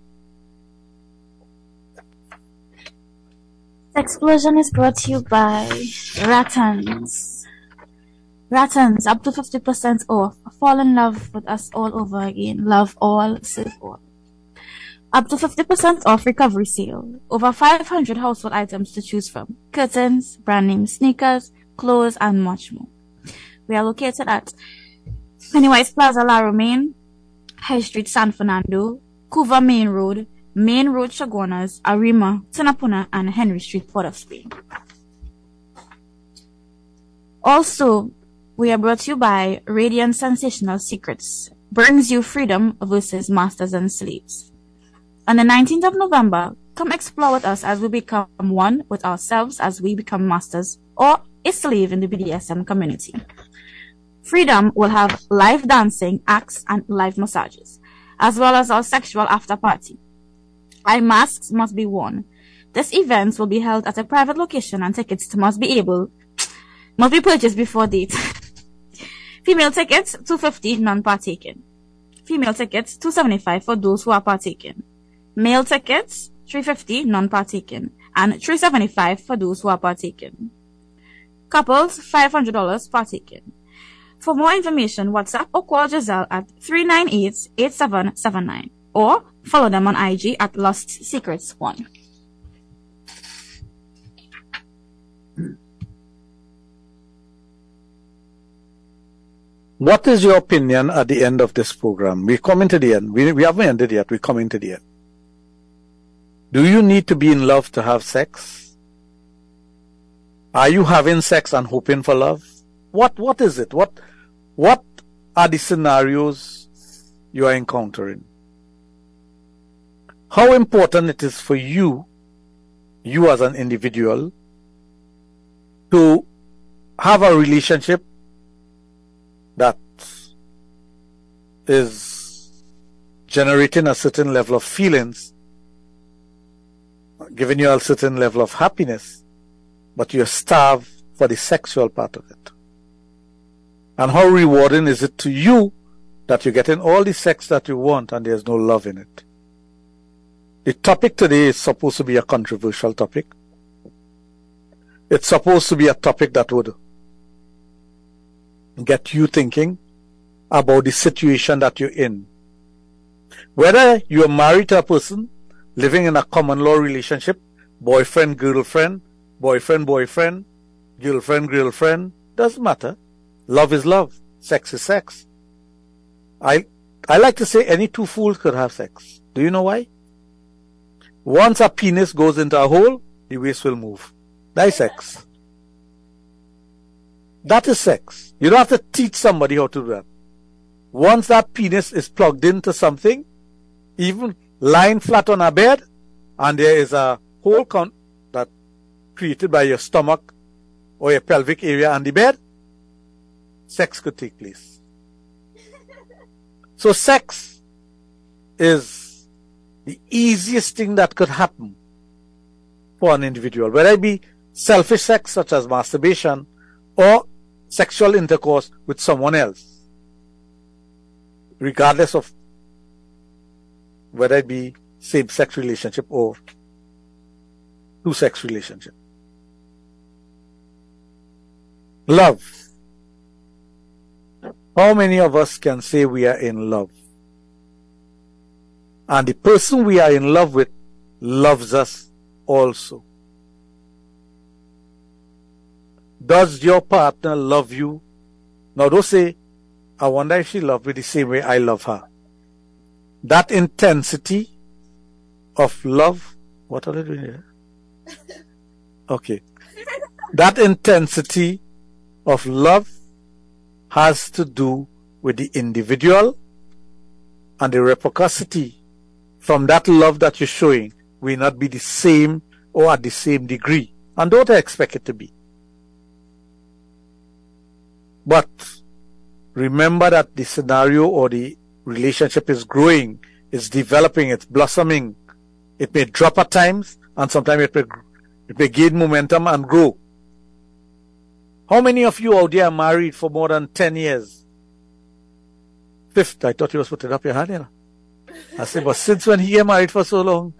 Sexplosion is brought to you by Rattans. Rattans, up to fifty percent off. Fall in love with us all over again. Love all, serve all. Up to fifty percent off recovery sale. Over five hundred household items to choose from. Curtains, brand name sneakers, clothes, and much more. We are located at Pennywise Plaza, La Romaine, High Street, San Fernando, Couva Main Road, Main Road, Chaguanas, Arima, Tinapuna, and Henry Street, Port of Spain. Also, we are brought to you by Radiant Sensational Secrets. Brings you freedom versus masters and slaves. On the nineteenth of November, come explore with us as we become one with ourselves as we become masters or a slave in the B D S M community. Freedom will have live dancing, acts, and live massages, as well as our sexual after party. Eye masks must be worn. This event will be held at a private location and tickets must be able, must be purchased before date. Female tickets, two hundred fifty dollars non-partaking. Female tickets, two hundred seventy-five dollars for those who are partaking. Male tickets, three hundred fifty dollars non-partaking, and three hundred seventy-five dollars for those who are partaking. Couples, five hundred dollars partaking. For more information, WhatsApp or call Giselle at three nine eight, eight seven seven nine or follow them on I G at Lost Secrets one. What is your opinion at the end of this program? We're coming to the end. We, we haven't ended yet. We're coming to the end. Do you need to be in love to have sex? Are you having sex and hoping for love? What What is it? What What are the scenarios you are encountering? How important it is for you, you as an individual, to have a relationship that is generating a certain level of feelings, giving you a certain level of happiness, but you're starved for the sexual part of it. And how rewarding is it to you that you're getting all the sex that you want and there's no love in it? The topic today is supposed to be a controversial topic. It's supposed to be a topic that would get you thinking about the situation that you're in. Whether you are married to a person, living in a common law relationship, boyfriend, girlfriend, boyfriend, boyfriend, girlfriend, girlfriend, doesn't matter. Love is love. Sex is sex. I, I like to say any two fools could have sex. Do you know why? Once a penis goes into a hole, the waist will move. That is sex. That is sex. You don't have to teach somebody how to do that. Once that penis is plugged into something, even lying flat on a bed, and there is a hole con- that created by your stomach or your pelvic area on the bed, sex could take place. So sex is the easiest thing that could happen for an individual, whether it be selfish sex such as masturbation or sexual intercourse with someone else, regardless of whether it be same-sex relationship or two-sex relationship. Love. How many of us can say we are in love? And the person we are in love with loves us also. Does your partner love you? Now don't say, I wonder if she loves me the same way I love her. That intensity of love, what are they doing here? Okay. That intensity of love has to do with the individual, and the reciprocity from that love that you're showing will not be the same or at the same degree. And don't expect it to be. But remember that the scenario or the relationship is growing, it's developing, it's blossoming. It may drop at times, and sometimes it may, it may gain momentum and grow. How many of you out there are married for more than ten years? Fifth, I thought you was putting up your hand, you know. I said, but since when he get married for so long?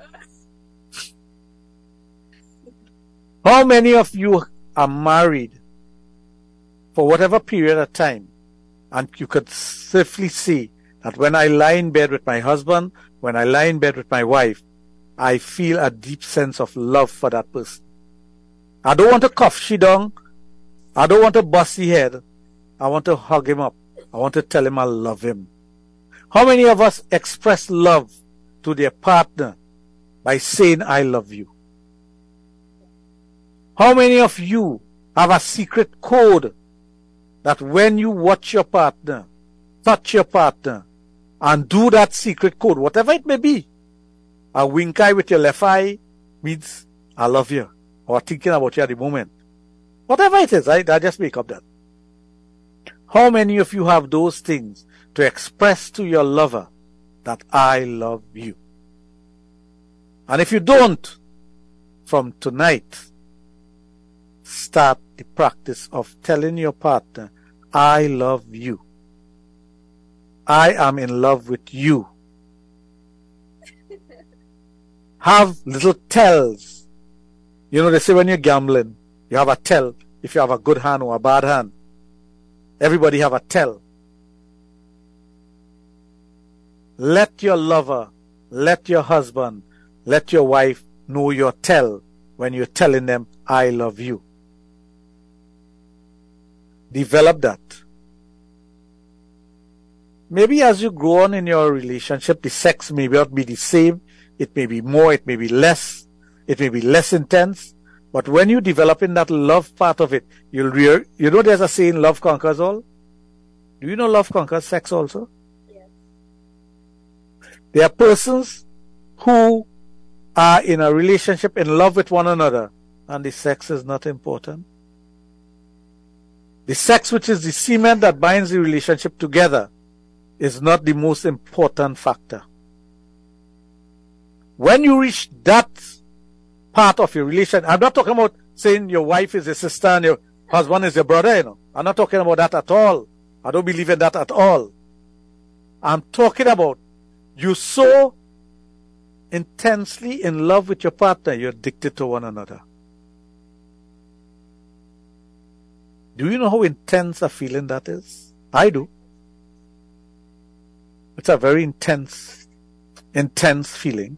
How many of you are married for whatever period of time, and you could safely say that when I lie in bed with my husband, when I lie in bed with my wife, I feel a deep sense of love for that person. I don't want to cuff she down. I don't want to bust his head. I want to hug him up. I want to tell him I love him. How many of us express love to their partner by saying I love you? How many of you have a secret code that when you watch your partner, touch your partner, and do that secret code, whatever it may be, a wink eye with your left eye means I love you, or thinking about you at the moment. Whatever it is, I, I just make up that. How many of you have those things to express to your lover that I love you? And if you don't, from tonight, start the practice of telling your partner, I love you. I am in love with you. Have little tells. You know, they say when you're gambling, you have a tell if you have a good hand or a bad hand. Everybody have a tell. Let your lover, let your husband, let your wife know your tell when you're telling them, I love you. Develop that. Maybe as you grow on in your relationship, the sex may not be the same. It may be more, it may be less. It may be less intense. But when you develop in that love part of it, you'll re- you know there's a saying, love conquers all? Do you know love conquers sex also? Yes. There are persons who are in a relationship in love with one another, and the sex is not important. The sex, which is the cement that binds the relationship together, is not the most important factor. When you reach that part of your relation, I'm not talking about saying your wife is your sister and your husband is your brother, you know. I'm not talking about that at all. I don't believe in that at all. I'm talking about you so intensely in love with your partner, you're addicted to one another. Do you know how intense a feeling that is? I do. It's a very intense intense feeling?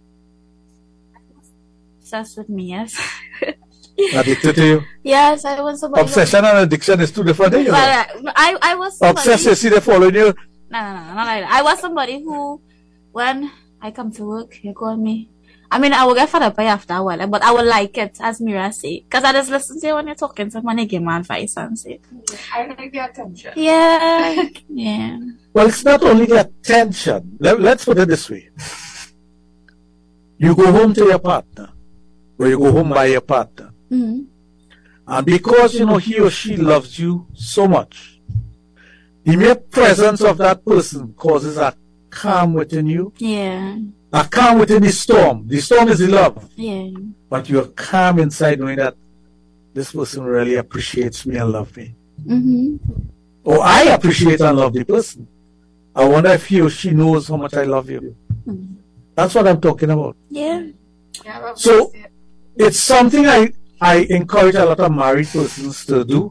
Obsessed with me, yes. Addicted to you? Yes, I was somebody. Obsession and addiction is two different things. But, uh, I, I was somebody. Obsessed, you see they following you. No, no, no, not like that. I was somebody who, when I come to work, you call me. I mean, I will get fed up after a while, but I will like it, as Mira say. Because I just listen to you when you're talking to someone, they give my advice and say. I like the attention. Yeah, yeah. Well, it's not only the attention. Let, let's put it this way. You go home to your partner, or you go home by your partner. Mm-hmm. And because, you know, he or she loves you so much, the mere presence of that person causes a calm within you. Yeah. A calm within the storm. The storm is the love. Yeah. But you're calm inside knowing that this person really appreciates me and loves me. Mm-hmm. Or I appreciate and love the person. I wonder if he or she knows how much I love you. Mm-hmm. That's what I'm talking about. Yeah. Yeah, So, it's something I, I encourage a lot of married persons to do.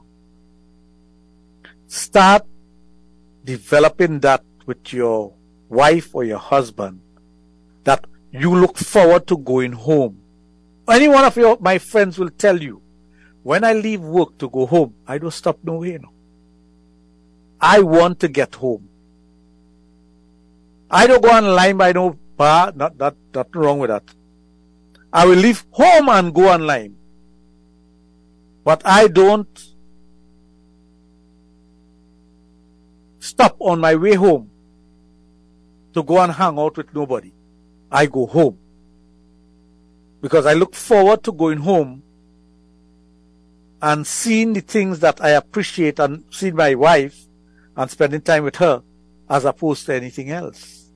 Start developing that with your wife or your husband, that you look forward to going home. Any one of your my friends will tell you, when I leave work to go home, I don't stop nowhere. You know. I want to get home. I don't go online by no bar, not that nothing wrong with that. I will leave home and go online. But I don't stop on my way home to go and hang out with nobody. I go home. Because I look forward to going home and seeing the things that I appreciate and seeing my wife and spending time with her as opposed to anything else.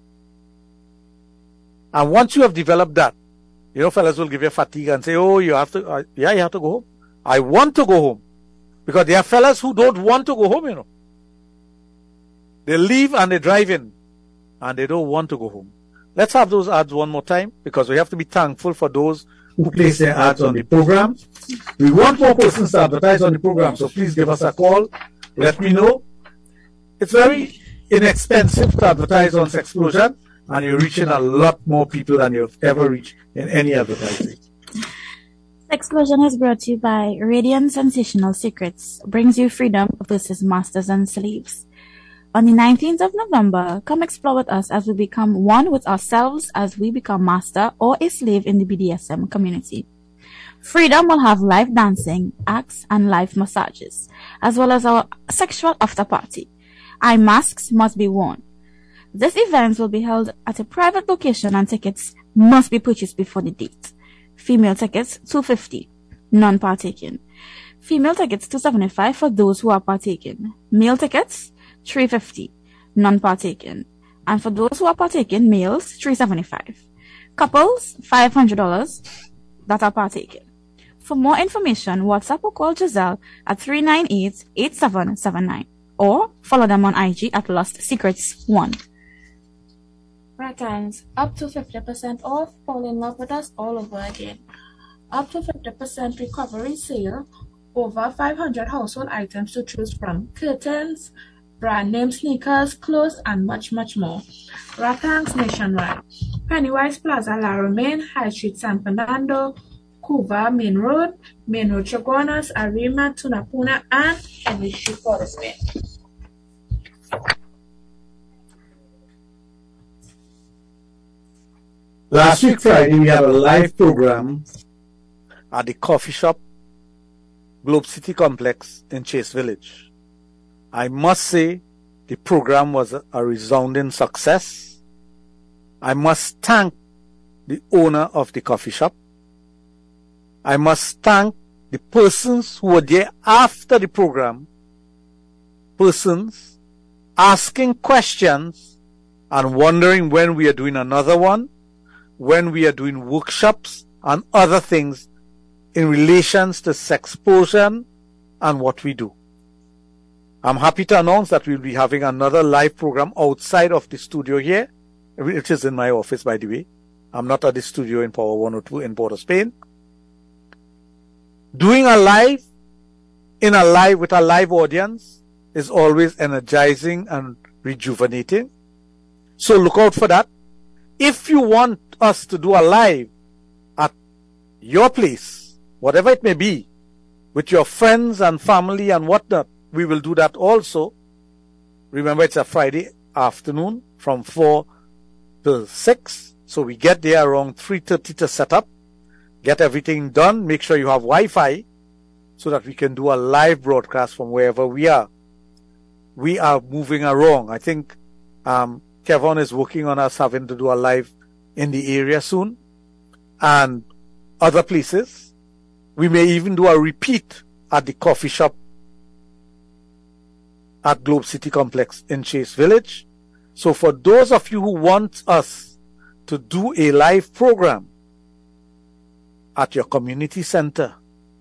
And once you have developed that, you know, fellas will give you fatigue and say, oh, you have to, uh, yeah, you have to go home. I want to go home. Because there are fellas who don't want to go home, you know. They leave and they drive in and they don't want to go home. Let's have those ads one more time because we have to be thankful for those who place their ads on the program. We want more persons to advertise on the program, so please give us a call. Let me know. It's very inexpensive to advertise on Sexplosion, and you're reaching a lot more people than you've ever reached in any advertising. Sexplosion is brought to you by Radiant Sensational Secrets. Brings you freedom versus masters and slaves. On the nineteenth of November, come explore with us as we become one with ourselves as we become master or a slave in the B D S M community. Freedom will have live dancing, acts, and live massages, as well as our sexual after party. Eye masks must be worn. This event will be held at a private location and tickets must be purchased before the date. Female tickets, two hundred fifty dollars, non-partaking. Female tickets, two hundred seventy-five dollars for those who are partaking. Male tickets, three hundred fifty dollars, non-partaking. And for those who are partaking, males, three hundred seventy-five dollars. Couples, five hundred dollars that are partaking. For more information, WhatsApp or call Giselle at three nine eight, eight seven seven nine or follow them on I G at Lost Secrets one. Returns up to fifty percent off. Fall in love with us all over again. Up to fifty percent recovery sale. Over five hundred household items to choose from. Curtains, brand name sneakers, clothes, and much, much more. Ratangs nationwide. Pennywise Plaza, La Romaine, High Street, San Fernando, Cuba, Main Road, Main Road, Chaguanas, Arima, Tunapuna, and Henry Street, Port of Spain. Last week Friday, we had a live program at the coffee shop, Globe City Complex in Chase Village. I must say the program was a, a resounding success. I must thank the owner of the coffee shop. I must thank the persons who were there after the program, persons asking questions and wondering when we are doing another one, when we are doing workshops and other things in relations to Sexplosion and what we do. I'm happy to announce that we'll be having another live program outside of the studio here, which is in my office, by the way. I'm not at the studio in Power one oh two in Port of Spain. Doing a live, in a live with a live audience is always energizing and rejuvenating. So look out for that. If you want us to do a live at your place, whatever it may be, with your friends and family and whatnot, we will do that also. Remember, it's a Friday afternoon from four till six. So we get there around three thirty to set up, get everything done, make sure you have Wi-Fi so that we can do a live broadcast from wherever we are. We are moving along. I think um, Kevin is working on us having to do a live in the area soon and other places. We may even do a repeat at the coffee shop at Globe City Complex in Chase Village. So for those of you who want us to do a live program at your community center,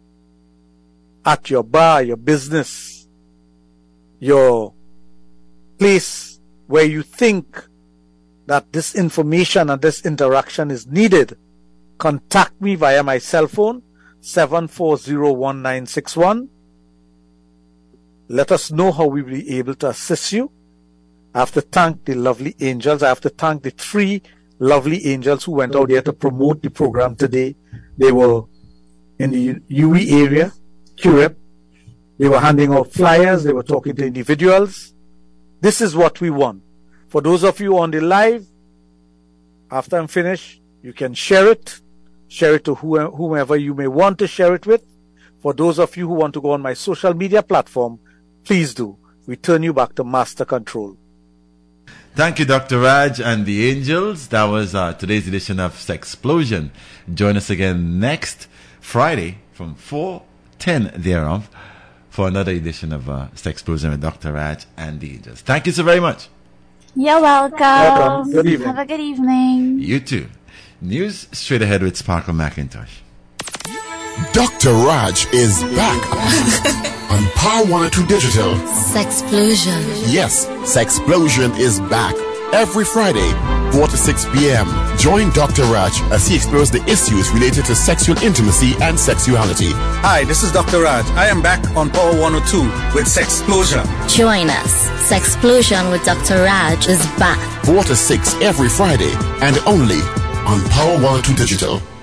at your bar, your business, your place where you think that this information and this interaction is needed, contact me via my cell phone, seven four zero one nine six one. Let us know how we will be able to assist you. I have to thank the lovely angels. I have to thank the three lovely angels who went out there to promote the program today. They were in the U E area, Q R I P. They were handing out flyers. They were talking to individuals. This is what we want. For those of you on the live, after I'm finished, you can share it. Share it to whomever you may want to share it with. For those of you who want to go on my social media platform, please do. We turn you back to master control. Thank you, Doctor Raj and the Angels. That was uh, today's edition of Sexplosion. Join us again next Friday from four ten thereof for another edition of uh, Sexplosion with Doctor Raj and the Angels. Thank you so very much. You're welcome. Welcome. Good evening. Have a good evening. You too. News straight ahead with Sparkle McIntosh. Doctor Raj is back on Power one oh two Digital. Sexplosion. Yes, Sexplosion is back every Friday, four to six p.m. Join Doctor Raj as he explores the issues related to sexual intimacy and sexuality. Hi, this is Doctor Raj. I am back on Power one oh two with Sexplosion. Join us. Sexplosion with Doctor Raj is back. four to six every Friday and only on Power one oh two Digital.